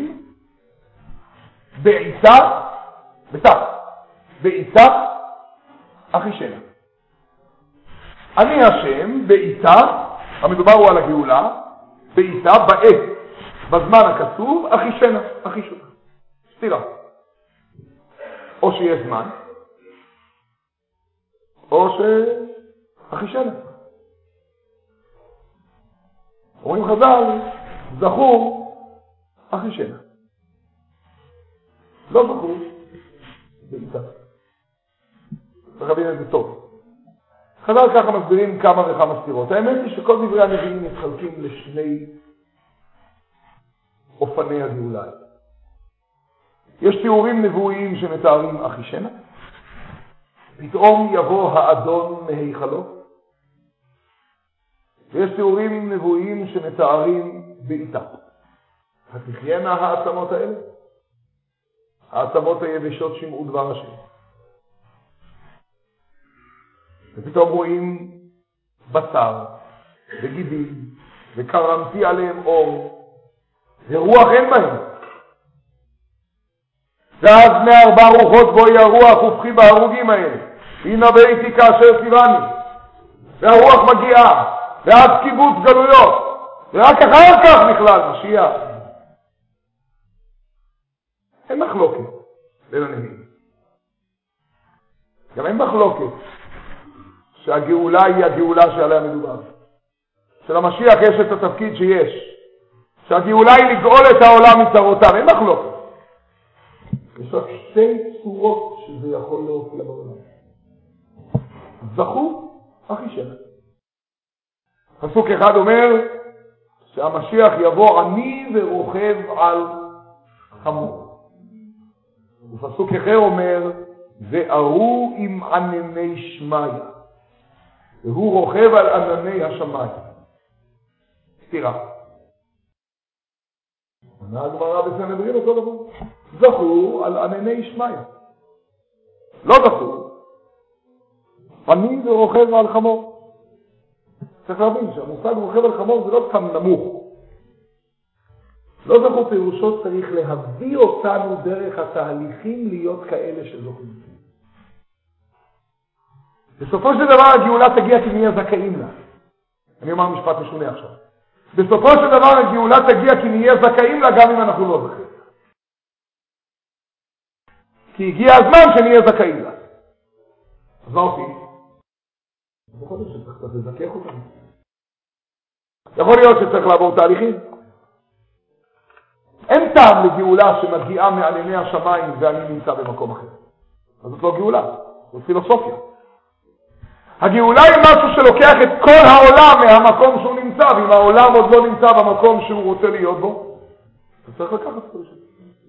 S1: בעיצה, בתח, בעיצה אחישנה. אני השם בעיצה, המדובר הוא על הגאולה, בעיצה, בעת, בזמן הקצוב, אחישנה, אחישונה. סתירה. או שיש זמן, או שאחישנה. אומרים חז"ל, זכור אחישנה. לא זכור, בעיצה. צריך להבין את זה טוב. חז"ל ככה מסבירים כמה וכמה סתירות. האמת היא שכל דברי הנביאים מתחלקים לשני אופני הגאולה. יש תיאורים נבואיים שמתארים אחישנה. פתאום יבוא האדון מהיכלו. ויש תיאורים נבואיים שמתארים בעיתה. התחיינה העצמות האלה. העצמות היבשות שמעו דבר השם. ופתאום רואים בשר וגידים וקרמתי עליהם אור ורוח אין בהם. ואז מארבע רוחות בואי הרוח ופחי בהרוגים האלה. הנה ביתי כאשר ציווני. והרוח מגיעה ואז קיבוץ גלויות. ורק אחר כך בכלל משיח. אין מחלוקת בין הנביאים. גם אין מחלוקת שהגאולה היא הגאולה שעליה מדובר. שלמשיח יש את התפקיד שיש. שהגאולה היא לגאול את העולם מצרותיו. אין מחלוקת. יש רק שתי צורות שזה יכול להופיע בעולם. זכו אחישנה. פסוק אחד אומר שהמשיח יבוא עני ורוכב על חמור. ופסוק אחר אומר וארו עם ענני שמיה. והוא רוכב על ענני השמיים. סתירה. ענה הגמרא בסנהדרין אותו דבר. זכו על ענני שמיה. לא זכו. עני ורוכב על חמור. צריך להבין שהמושג רוכב על חמור זה לא סתם נמוך. לא זכו פירושו צריך להביא אותנו דרך התהליכים להיות כאלה שזוכים. בסופו של דבר הגאולה תגיע כי נהיה זכאים לה. אני אומר משפט משונה עכשיו. בסופו של דבר הגאולה תגיע כי נהיה זכאים לה גם אם אנחנו לא זכאים. כי הגיע הזמן שנהיה זכאים לה. אז מה עושים? יכול להיות שצריך לזכח אותנו. יכול להיות שצריך לעבור תהליכים. אין טעם לגאולה שמגיעה מענייני השמיים ואני נמצא במקום אחר. אז זאת לא גאולה, זאת פילוסופיה. הגאולה היא משהו שלוקח את כל העולם מהמקום שהוא נמצא, ואם העולם עוד לא נמצא במקום שהוא רוצה להיות בו, אז צריך לקחת את זה.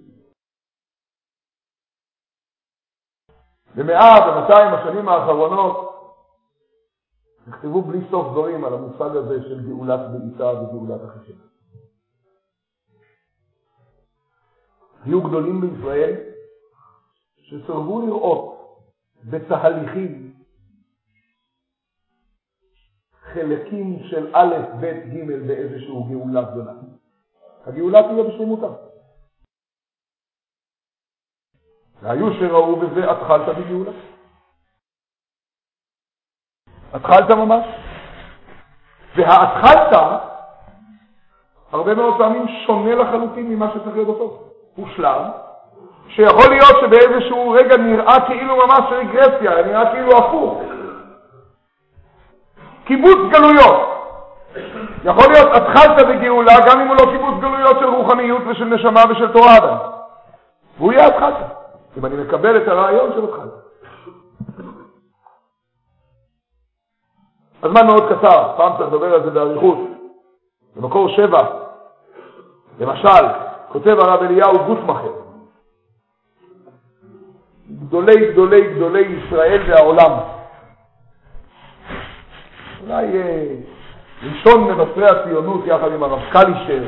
S1: במאה ומאתיים השנים האחרונות נכתבו בלי סוף דברים על המושג הזה של גאולת בעיתה וגאולת אחישנה. היו גדולים בישראל שסרבו לראות בתהליכים חלקים של א', ב', ג' באיזשהו גאולה גדולה. הגאולה תהיה בשלמותה. והיו שראו בזה התחלת בגאולה. התחלת ממש. וההתחלת הרבה מאוד פעמים שונה לחלוטין ממה שצריך להיות בסוף. הוא שלב שיכול להיות שבאיזשהו רגע נראה כאילו ממש רגרסיה, נראה כאילו הפוך. קיבוץ גלויות. יכול להיות התחלת בגאולה גם אם הוא לא קיבוץ גלויות של רוחניות ושל נשמה ושל תורה עדיין. והוא יהיה התחלת. אם אני מקבל את הרעיון של התחלת. הזמן מאוד קצר, פעם צריך לדבר על זה באריכות. במקור שבע, למשל, כותב הרב אליהו גוטמכר, גדולי גדולי גדולי ישראל והעולם. אולי ראשון מבשרי הציונות יחד עם הרב קלישר,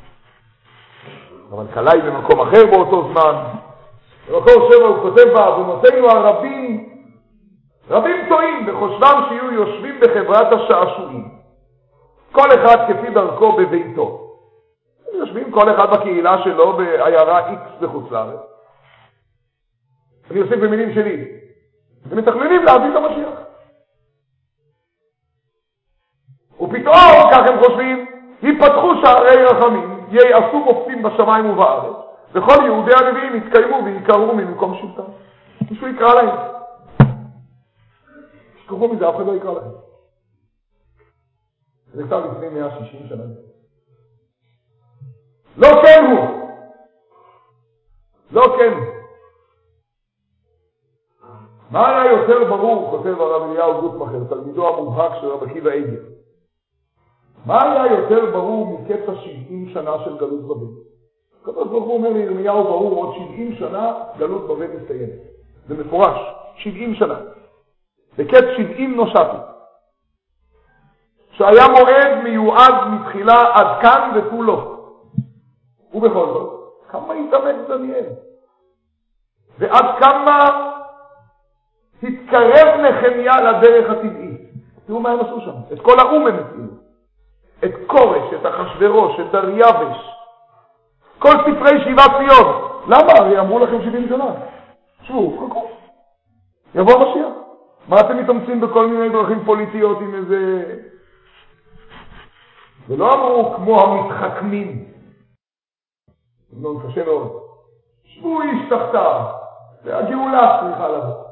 S1: אבל קלעי במקום אחר באותו זמן. במקור שבע הוא כותב בעוונותינו הרבים, רבים טועים בחושבם שיהיו יושבים בחברת השעשועים. כל אחד כפי דרכו בביתו. יושבים כל אחד בקהילה שלו בעיירה X בחוץ לארץ. אני עושה במילים שלי. ומתכננים להביא את המשיח. ופתאום, כך הם חושבים, ייפתחו שערי רחמים, ייעשו מופתים בשמיים ובארץ, וכל יהודי הנביאים יתקיימו ויקראו ממקום שלטם. מישהו יקרא להם. שכחו מזה, אף אחד לא יקרא להם. זה נכתב לפני מאה ושישים שנה. לא כן הוא. לא כן הוא. מה היה יותר ברור, כותב הרב אליהו גוטמכר, תלמידו המובהק של רב עקיבא איגר. מה היה יותר ברור מקץ ה-שבעים שנה של גלות בבל? הקדוש ברוך הוא אומר לירמיהו ברור, עוד שבעים שנה גלות בבל מסתיימת. זה מפורש, שבעים שנה. בקץ שבעים נושעתי. שהיה מועד מיועד מתחילה עד כאן ותו לא. ובכל זאת, כמה התאמץ דניאל? ועד כמה התקרב נחמיה לדרך הטבעית. תראו מה הם עשו שם. את כל האום הם עשו. את קורש, את אחשוורוש, את דריווש. כל ספרי שיבת ציון. למה? הרי אמרו לכם שבעים שנה. שבו, חכו. יבוא המשיח. מה אתם מתאמצים בכל מיני דרכים פוליטיות עם איזה... ולא אמרו כמו המתחכמים. לא, קשה מאוד. שבו איש תחתיו. והגאולה צריכה לבוא.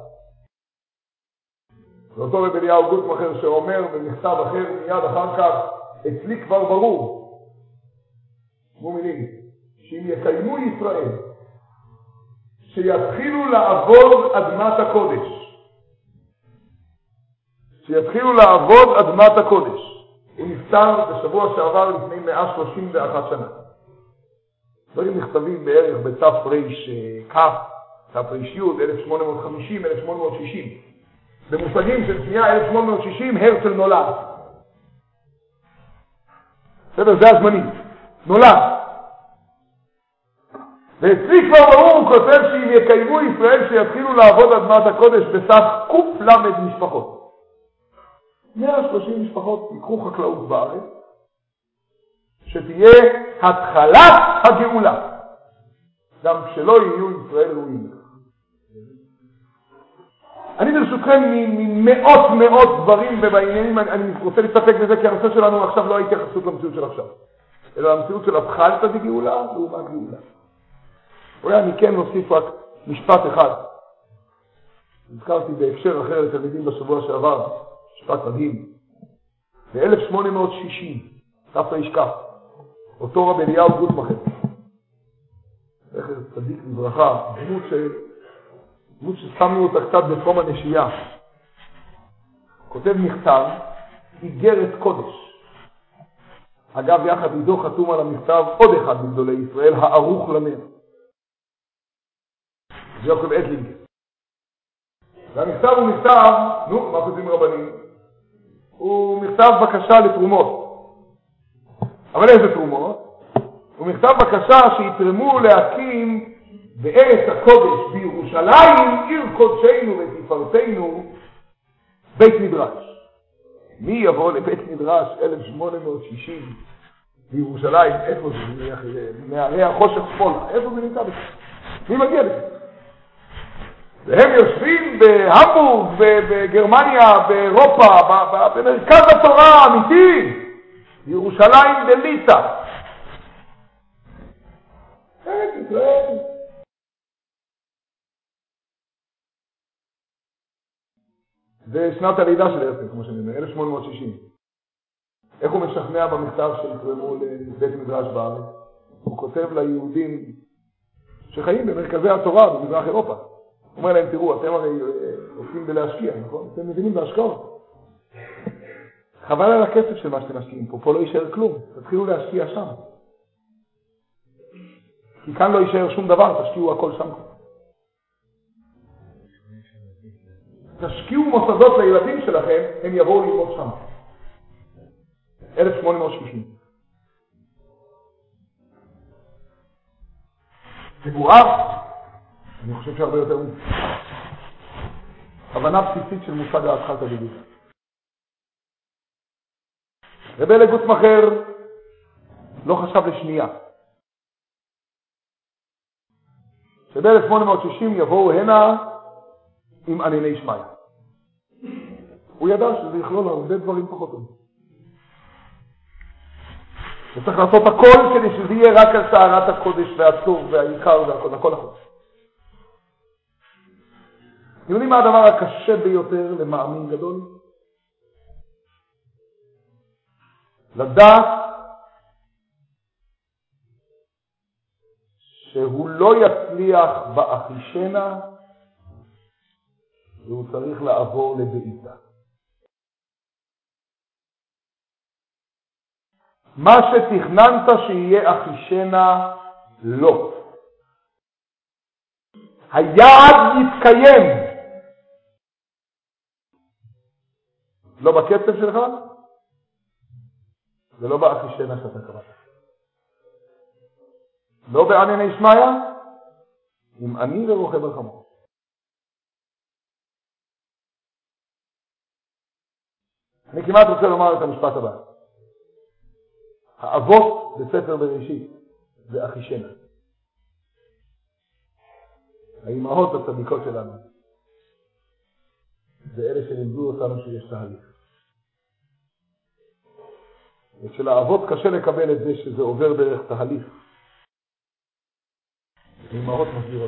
S1: ואותו רב אליהו גוטמכר שאומר במכתב אחר מיד אחר כך, אצלי כבר ברור, כמו מילים, שאם יקיימו ישראל, שיתחילו לעבוד אדמת הקודש, שיתחילו לעבוד אדמת הקודש. הוא נפטר בשבוע שעבר לפני מאה שלושים ואחת שנה. דברים נכתבים בערך בתף ריש כף, תף ריש יוד, אלף שמונה מאות חמישים, אלף שמונה מאות שישים. במושגים של שנייה אלף שמונה מאות שישים, הרצל נולד. בסדר, זה הזמני. נולד. ואצלי כבר ברור הוא כותב שאם יקיימו ישראל שיתחילו לעבוד אדמת הקודש בסך קוף למד משפחות. מאה ושלושים משפחות יקחו חקלאות בארץ, שתהיה התחלת הגאולה. גם שלא יהיו ישראל ראויים. אני ברשותכם ממאות מאות דברים ובעניינים, אני רוצה להסתפק בזה כי הנושא שלנו עכשיו לא ההתייחסות למציאות של עכשיו, אלא למציאות של התחלת הגאולה לעומת גאולה. אולי אני כן נוסיף רק משפט אחד. הזכרתי בהקשר אחר לתלמידים בשבוע שעבר, משפט מדהים. ב-אלף שמונה מאות שישים, תף הישכח, אותו רב אליהו גוטמכר, זכר צדיק לברכה, דמות ש... דמות ששמנו אותה קצת בתחום הנשייה. כותב מכתב, איגרת קודש. אגב, יחד איתו חתום על המכתב עוד אחד מגדולי ישראל, הערוך לנר. זה יעקב אטלינגר. והמכתב הוא מכתב, נו, מה כותבים רבנים? הוא מכתב בקשה לתרומות. אבל איזה תרומות? הוא מכתב בקשה שיתרמו להקים בארץ הקודש בירושלים, עיר קודשנו ותפארתנו, בית מדרש. מי יבוא לבית מדרש אלף שמונה מאות שישים בירושלים? איפה זה? מערי החושך שמאלה. איפה זה נמצא בזה? מי מגיע לזה? והם יושבים בהמבורג, בגרמניה, באירופה, במרכז התורה האמיתי, בירושלים בליטא. ארץ ישראל. זה שנת הלידה של הרצל, כמו שאני אומר, אלף שמונה מאות שישים. איך הוא משכנע במכתב שיתרמו לבית מדרש בארץ? הוא כותב ליהודים שחיים במרכזי התורה במזרח אירופה. הוא אומר להם, תראו, אתם הרי עושים בלהשקיע, נכון? אתם מבינים בהשקעות. חבל על הכסף של מה שאתם משקיעים פה, פה לא יישאר כלום. תתחילו להשקיע שם. כי כאן לא יישאר שום דבר, תשקיעו הכל שם. תשקיעו מוסדות לילדים שלכם, הם יבואו ללמוד שם. אלף שמונה מאות שישים. נבואה, אני חושב שהרבה יותר מזה. הבנה בסיסית של מושג ההתחלת הגאולה. רב אליהו גוטמכר לא חשב לשנייה שב-אלף שמונה מאות שישים יבואו הנה עם ענני שמיא. הוא ידע שזה יכלול הרבה דברים פחות טובים. וצריך לעשות הכל כדי שזה יהיה רק על טהרת הקודש והטוב והעיקר והכל, הכל הכל. אתם יודעים מה הדבר הקשה ביותר למאמין גדול? לדעת שהוא לא יצליח באחישנה והוא צריך לעבור לבעיטה. מה שתכננת שיהיה אחישנה לא. היעד יתקיים. לא בקצב שלך ולא באחישנה שאתה קראת. לא בענני שמיא, עם אני ורוכב על חמור. אני כמעט רוצה לומר את המשפט הבא. האבות בספר בראשית זה אחישנה. האימהות הצדיקות שלנו זה אלה שלימדו אותנו שיש תהליך. ושלאבות קשה לקבל את זה שזה עובר דרך תהליך. האימהות מסבירות.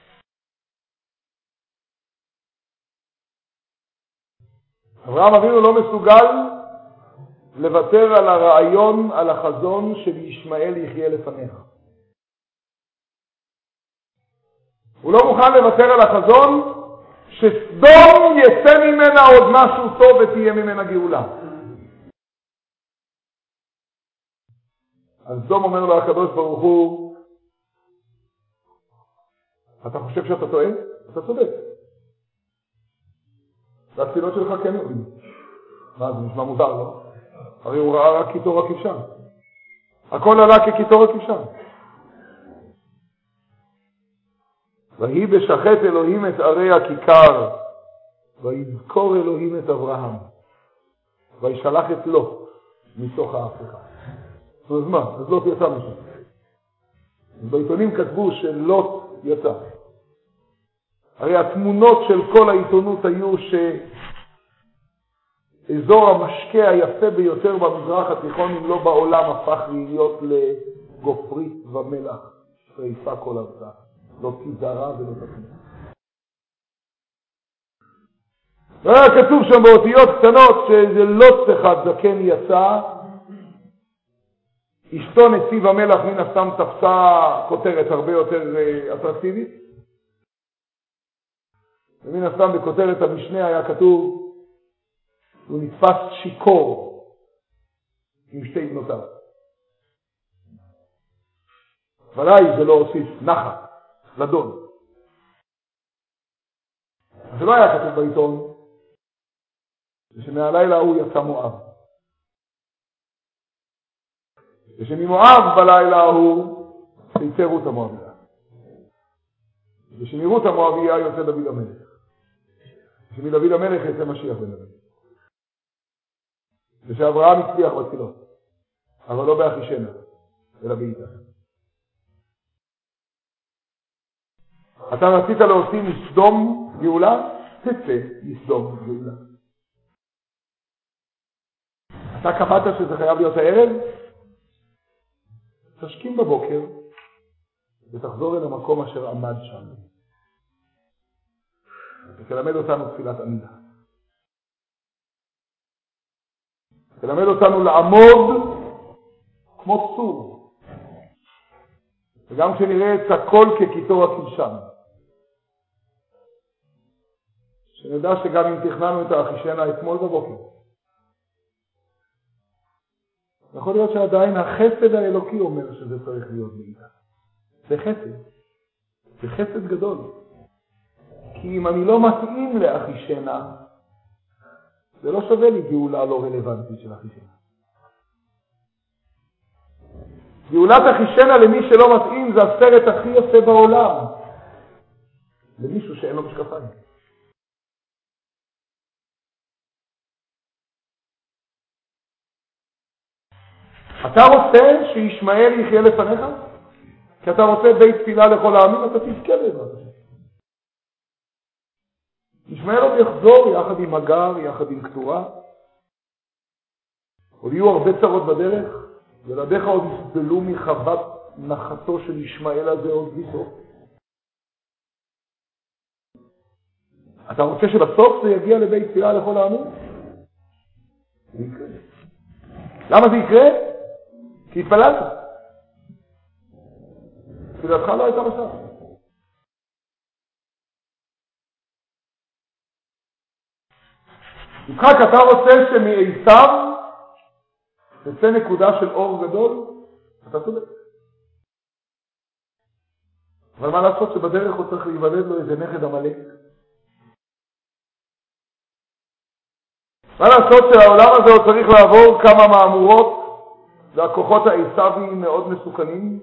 S1: אברהם אבינו לא מסוגל לוותר על הרעיון, על החזון של ישמעאל יחיה לפניך. הוא לא מוכן לוותר על החזון שסדום יצא ממנה עוד משהו טוב ותהיה ממנה גאולה. אז סדום אומר לו הקדוש ברוך הוא, אתה חושב שאתה טועה? אתה צודק. והתפילות שלך כן יודעים. מה, זה נשמע מוזר, לא? הרי הוא ראה רק קיטור הכבשן. הכל עלה כקיטור הכבשן. ויהי בשחט אלוהים את ערי הכיכר, ויזכור אלוהים את אברהם, וישלח את לוט מתוך ההפכה. אז מה? אז לוט יצא משם. בעיתונים כתבו שלוט יצא. הרי התמונות של כל העיתונות היו שאזור המשקה היפה ביותר במזרח התיכון, אם לא בעולם, הפך להיות לגופרית ומלח, שריפה כל ארצה. לא תזרה ולא תפנה. והיה כתוב שם באותיות קטנות שאיזה לוט אחד זקן יצא, אשתו נציב המלח מן הסתם תפסה כותרת הרבה יותר אטרקטיבית, ומן הסתם בכותרת המשנה היה כתוב הוא נתפס שיקור עם שתי בנותיו. ודאי זה לא הוסיף נחת לדון. זה לא היה כתוב בעיתון ושמהלילה הוא יצא מואב, ושממואב בלילה הוא יצא רות המואביה, ושמרות המואביה יוצא דוד המלך, ושמדוד המלך יצא משיח בן דוד, ושאברהם הצליח בתפילות, אבל לא באחישנה אלא בעיטה. אתה רצית להוציא מסדום גאולה, תצא מסדום גאולה. אתה קבעת שזה חייב להיות הערב, תשכים בבוקר ותחזור אל המקום אשר עמד שם. ותלמד אותנו תפילת עמידה. תלמד אותנו לעמוד כמו צור. וגם כשנראה את הכל כקיטור הכבשן. שנדע שגם אם תכננו את האחישנה אתמול בבוקר, יכול להיות שעדיין החסד האלוקי אומר שזה צריך להיות בעיטה. זה חסד. זה חסד גדול. כי אם אני לא מתאים לאחישנה, זה לא שווה לי גאולה לא רלוונטית של אחישנה. גאולת אחישנה למי שלא מתאים זה הסרט הכי יפה בעולם. למישהו שאין לו משקפיים. אתה רוצה שישמעאל יחיה לפניך? כי אתה רוצה בית תפילה לכל העמים, אתה תזכה בעזרת השם. ישמעאל עוד יחזור יחד עם הגר, יחד עם קטורה. עוד יהיו הרבה צרות בדרך, ילדיך עוד יסבלו מחוות נחתו של ישמעאל הזה עוד בסוף. אתה רוצה שבסוף זה יגיע לבית תפילה לכל העמים? זה יקרה. למה זה יקרה? כי התפללת. תפילתך לא הייתה בסוף. יצחק, אתה רוצה שמעשיו תצא נקודה של אור גדול? אתה צודק. אבל מה לעשות שבדרך הוא צריך להיוולד לו איזה נכד עמלק? מה לעשות שהעולם הזה הוא צריך לעבור כמה מהמורות והכוחות העשיוויים מאוד מסוכנים?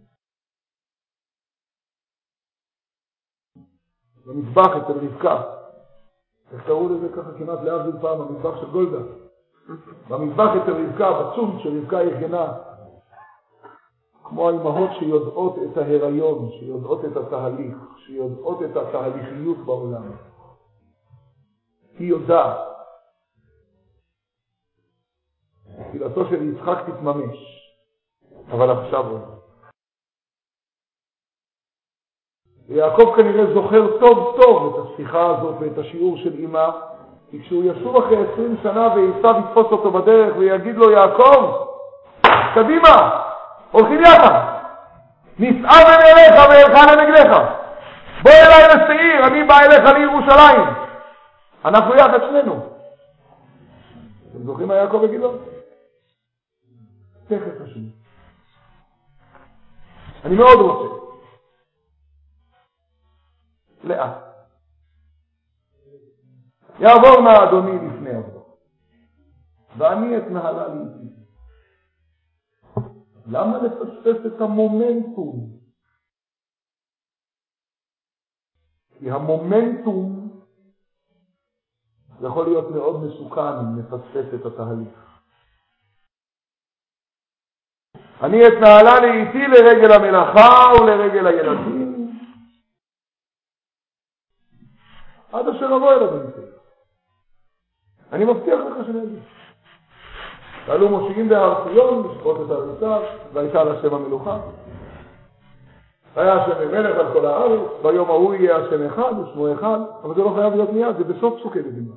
S1: במטבח אצל רבקה, איך קראו לזה ככה כמעט להבדיל פעם, המטבח של גולדה. במטבח אצל רבקה, בצום שרבקה ארגנה, כמו האימהות שיודעות את ההיריון, שיודעות את התהליך, שיודעות את התהליכיות בעולם. היא יודעת. תפילתו של יצחק תתממש, אבל עכשיו הוא. ויעקב כנראה זוכר טוב טוב את השיחה הזאת ואת השיעור של אמא, כי כשהוא ישוב אחרי עשרים שנה ועשיו יתפוס אותו בדרך ויגיד לו, יעקב, קדימה, הולכים יחד, נסעה ונלך ואלך לנגדך, בוא אליי לשעיר, אני בא אליך לירושלים, אנחנו יחד שנינו. אתם זוכרים מה יעקב יגיד לו? תכף השם, אני מאוד רוצה, לאט. יעבור נא אדוני לפני עבדו, ואני אתנהלה לי איתי. למה לפספס את המומנטום? כי המומנטום יכול להיות מאוד מסוכן אם לפספס את התהליך. אני אתנהלה לי איתי לרגל המלאכה ולרגל הילדים, עד אשר אבוא אל אדוני. אני מבטיח לך שאני אגיד. ועלו מושיעים בהר ציון, לשפוט את הריסה, והייתה לה שם המלוכה. היה השם מלך על כל הארץ, ביום ההוא יהיה השם אחד ושמו אחד, אבל זה לא חייב להיות מיד, זה בסוף פסוקי דגמרא.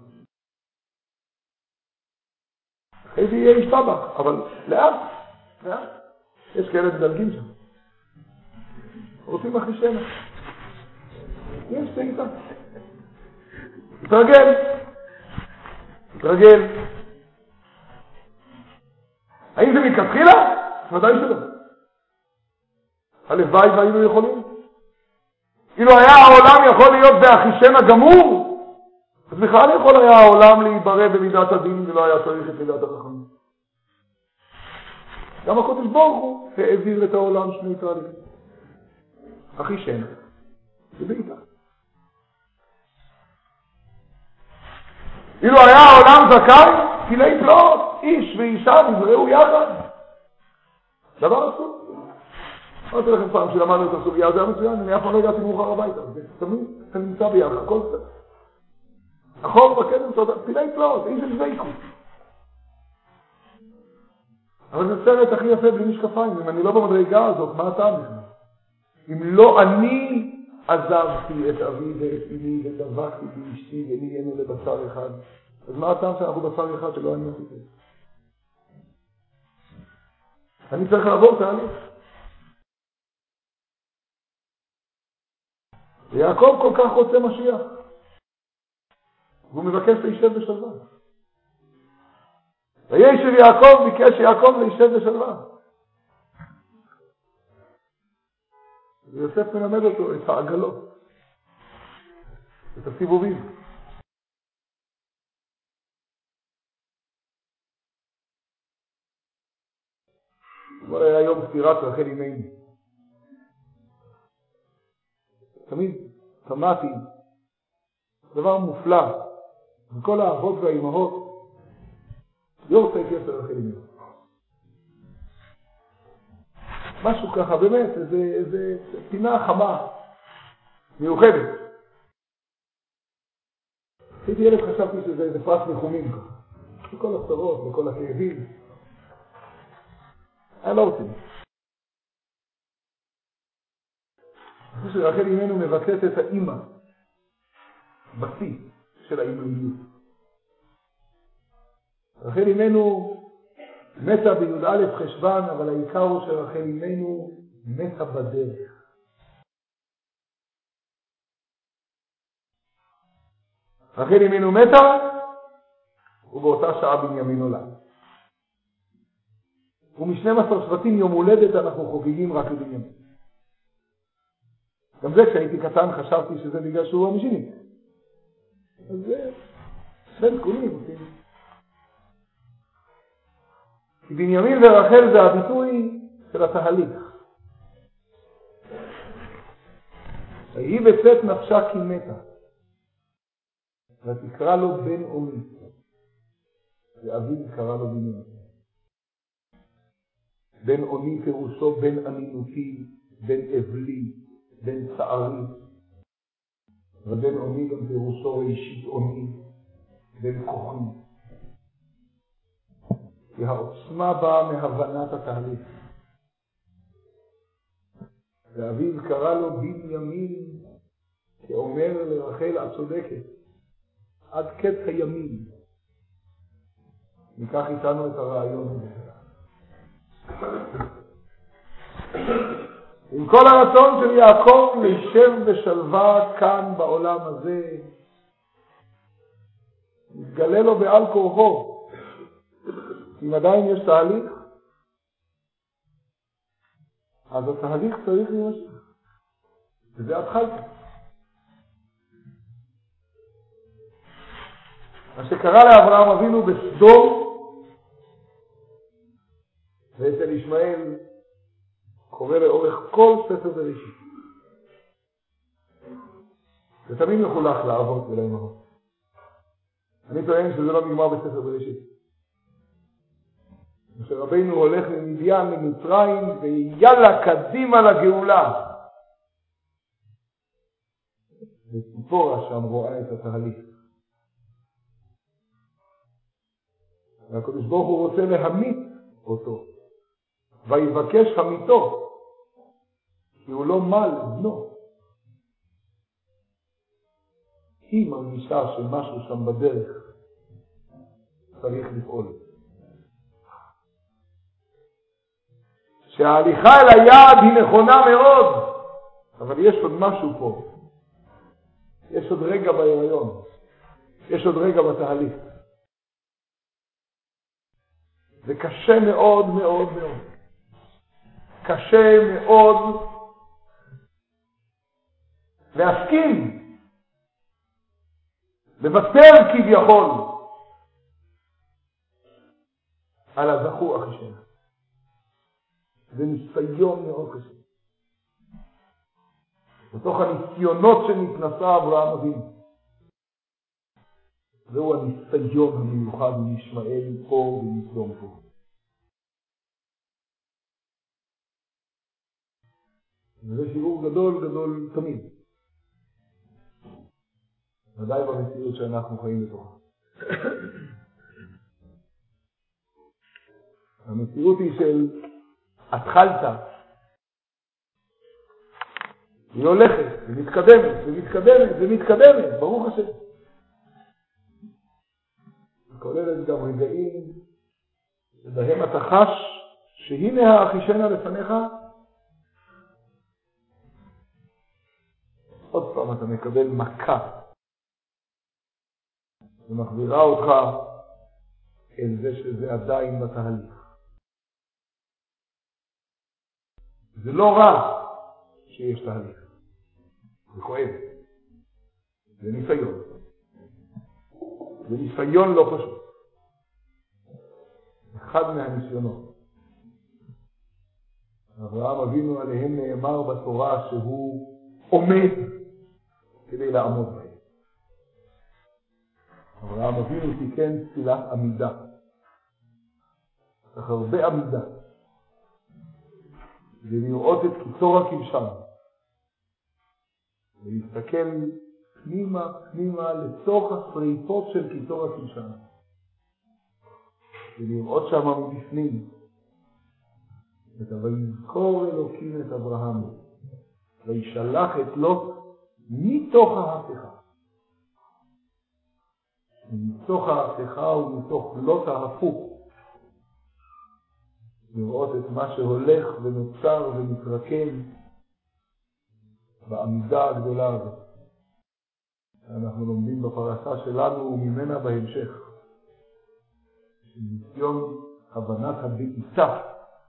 S1: אחרי זה יהיה ישתבח, אבל לאט, לאט. יש כאלה מדלגים שם. רוצים אחרי שנה. יש תאיתה. תתרגל. תתרגל. האם זה מתכתחילה? ודאי שלא. הלוואי והיינו יכולים. אילו היה העולם יכול להיות באחישנה גמור, אז בכלל יכול היה העולם להיברא במידת הדין ולא היה צריך את מידת הרחמים. גם הקודש ברוך הוא העביר את העולם שני תהליכים. אחישנה ובעיתה. אילו היה העולם זכאי, פילי פלאות, איש ואישה נבראו יחד. דבר אסור. אמרתי לכם פעם שלמדנו את הסוגיה, זה היה מצוין, אני אף פעם לא הגעתי מאוחר הביתה. תמיד אתה נמצא ביחד, הכל קצת. נכון, בקדם, פילי פלאות, איש וזייקו. אבל זה סרט הכי יפה בלי משקפיים. אם אני לא במדרגה הזאת, מה אתה בכלל? אם לא אני עזבתי את אבי ואת אמי ודבקתי באשתי ונהיינו לבשר אחד, אז מה הטעם שאנחנו בשר אחד שלא אני עשיתי? אני צריך לעבור תהליך. ויעקב כל כך רוצה משיח, והוא מבקש להישב בשלווה. וישב יעקב, ביקש יעקב להישב בשלווה. ויוסף מלמד אותו את העגלות, את הסיבובים. כבר היה יום ספירת רחל אימנו. תמיד שמעתי דבר מופלא מכל האבות והאימהות, יורצייט יסר רחל אימנו. משהו ככה, באמת, איזה, איזה פינה חמה, מיוחדת. הייתי ילד, חשבתי שזה איזה פרס ניחומים ככה. בכל הצרות, בכל הכאבים. אני לא רוצה. אני חושב שרחל אימנו מבטאת את האימא, בשיא של האימהיות. רחל אימנו מתה בי"א חשוון, אבל העיקר הוא שרחל אימנו מתה בדרך. רחל אימנו מתה, ובאותה שעה בנימין נולד. ומשנים עשר שבטים יום הולדת אנחנו חוגגים רק לבנימין. גם זה כשהייתי קטן חשבתי שזה בגלל שהוא המשני. אז זה בן קונים אותי. כי בנימין ורחל זה הביטוי של התהליך. והיא בצאת נפשה כי מתה. ותקרא לו בן עמי. ואביו קרא לו בנימין. בן עמי פירושו בן אמינותי, בן אבלי, בן צערי. ובן עמי גם פירושו ראשית עמי, בן כוחי. כי העוצמה באה מהבנת התהליך. ואביו קרא לו בנימין, שאומר לרחל הצודקת, עד קץ הימים. ניקח איתנו את הרעיון הזה. עם כל הרצון של יעקב להישב בשלווה כאן בעולם הזה, מתגלה לו בעל כורחו. אם עדיין יש תהליך, אז התהליך צריך להימשך. וזה התחלתי. מה שקרה לאברהם אבינו בסדום, ואצל ישמעאל קורא לאורך כל ספר בראשית. זה תמיד מחולק לאבות ולאמהות. אני טוען שזה לא נגמר בספר בראשית. שרבינו הולך למדיין, למצרים, ויאללה קדימה לגאולה. וציפורה שם רואה את התהליך. והקדוש ברוך הוא רוצה להמית אותו. ויבקש חמיתו, כי הוא לא מל בנו. היא מרגישה שמשהו שם בדרך צריך לפעול. שההליכה אל היעד היא נכונה מאוד, אבל יש עוד משהו פה. יש עוד רגע בהיריון. יש עוד רגע בתהליך. זה קשה מאוד מאוד מאוד. קשה מאוד להסכים, לוותר כביכול על הזכור אחישנה. זה ניסיון מאוד קשה. בתוך הניסיונות שנתנסה אברהם אבינו. זהו הניסיון המיוחד עם ישמעאל פה ומסדום פה. וזה שיעור גדול גדול תמיד. ודאי במציאות שאנחנו חיים בתוכה. המציאות היא של התחלת. היא הולכת, היא מתקדמת, היא מתקדמת, היא מתקדמת, ברוך השם. היא כוללת גם רגעים שבהם אתה חש שהנה האחישנה לפניך. עוד פעם אתה מקבל מכה ומחזירה אותך אל זה שזה עדיין בתהליך. זה לא רע שיש תהליך. זה כואב. זה ניסיון. זה ניסיון לא פשוט. אחד מהניסיונות. אברהם אבינו עליהם נאמר בתורה שהוא עומד כדי לעמוד בהם. אברהם אבינו תיקן תפילת עמידה. כך הרבה עמידה. ולראות את קיצור הכבשן, ולהסתכל פנימה, פנימה, לתוך השריפות של קיצור הכבשן, ולראות שם מבפנים, את ויזכור אלוקים את אברהם, וישלח את לוט מתוך ההפכה. מתוך ההפכה ומתוך לוט ההפוך. לראות את מה שהולך ונוצר ומתרקם בעמידה הגדולה הזאת. אנחנו לומדים בפרשה שלנו וממנה בהמשך. ניסיון הבנת הבעיטה.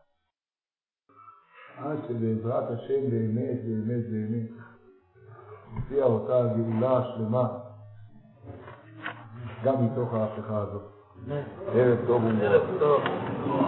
S1: עד שבעזרת השם באמת, באמת, באמת, הופיעה אותה הגאולה השלמה, גם מתוך ההפכה הזאת. ערב טוב ומבורך.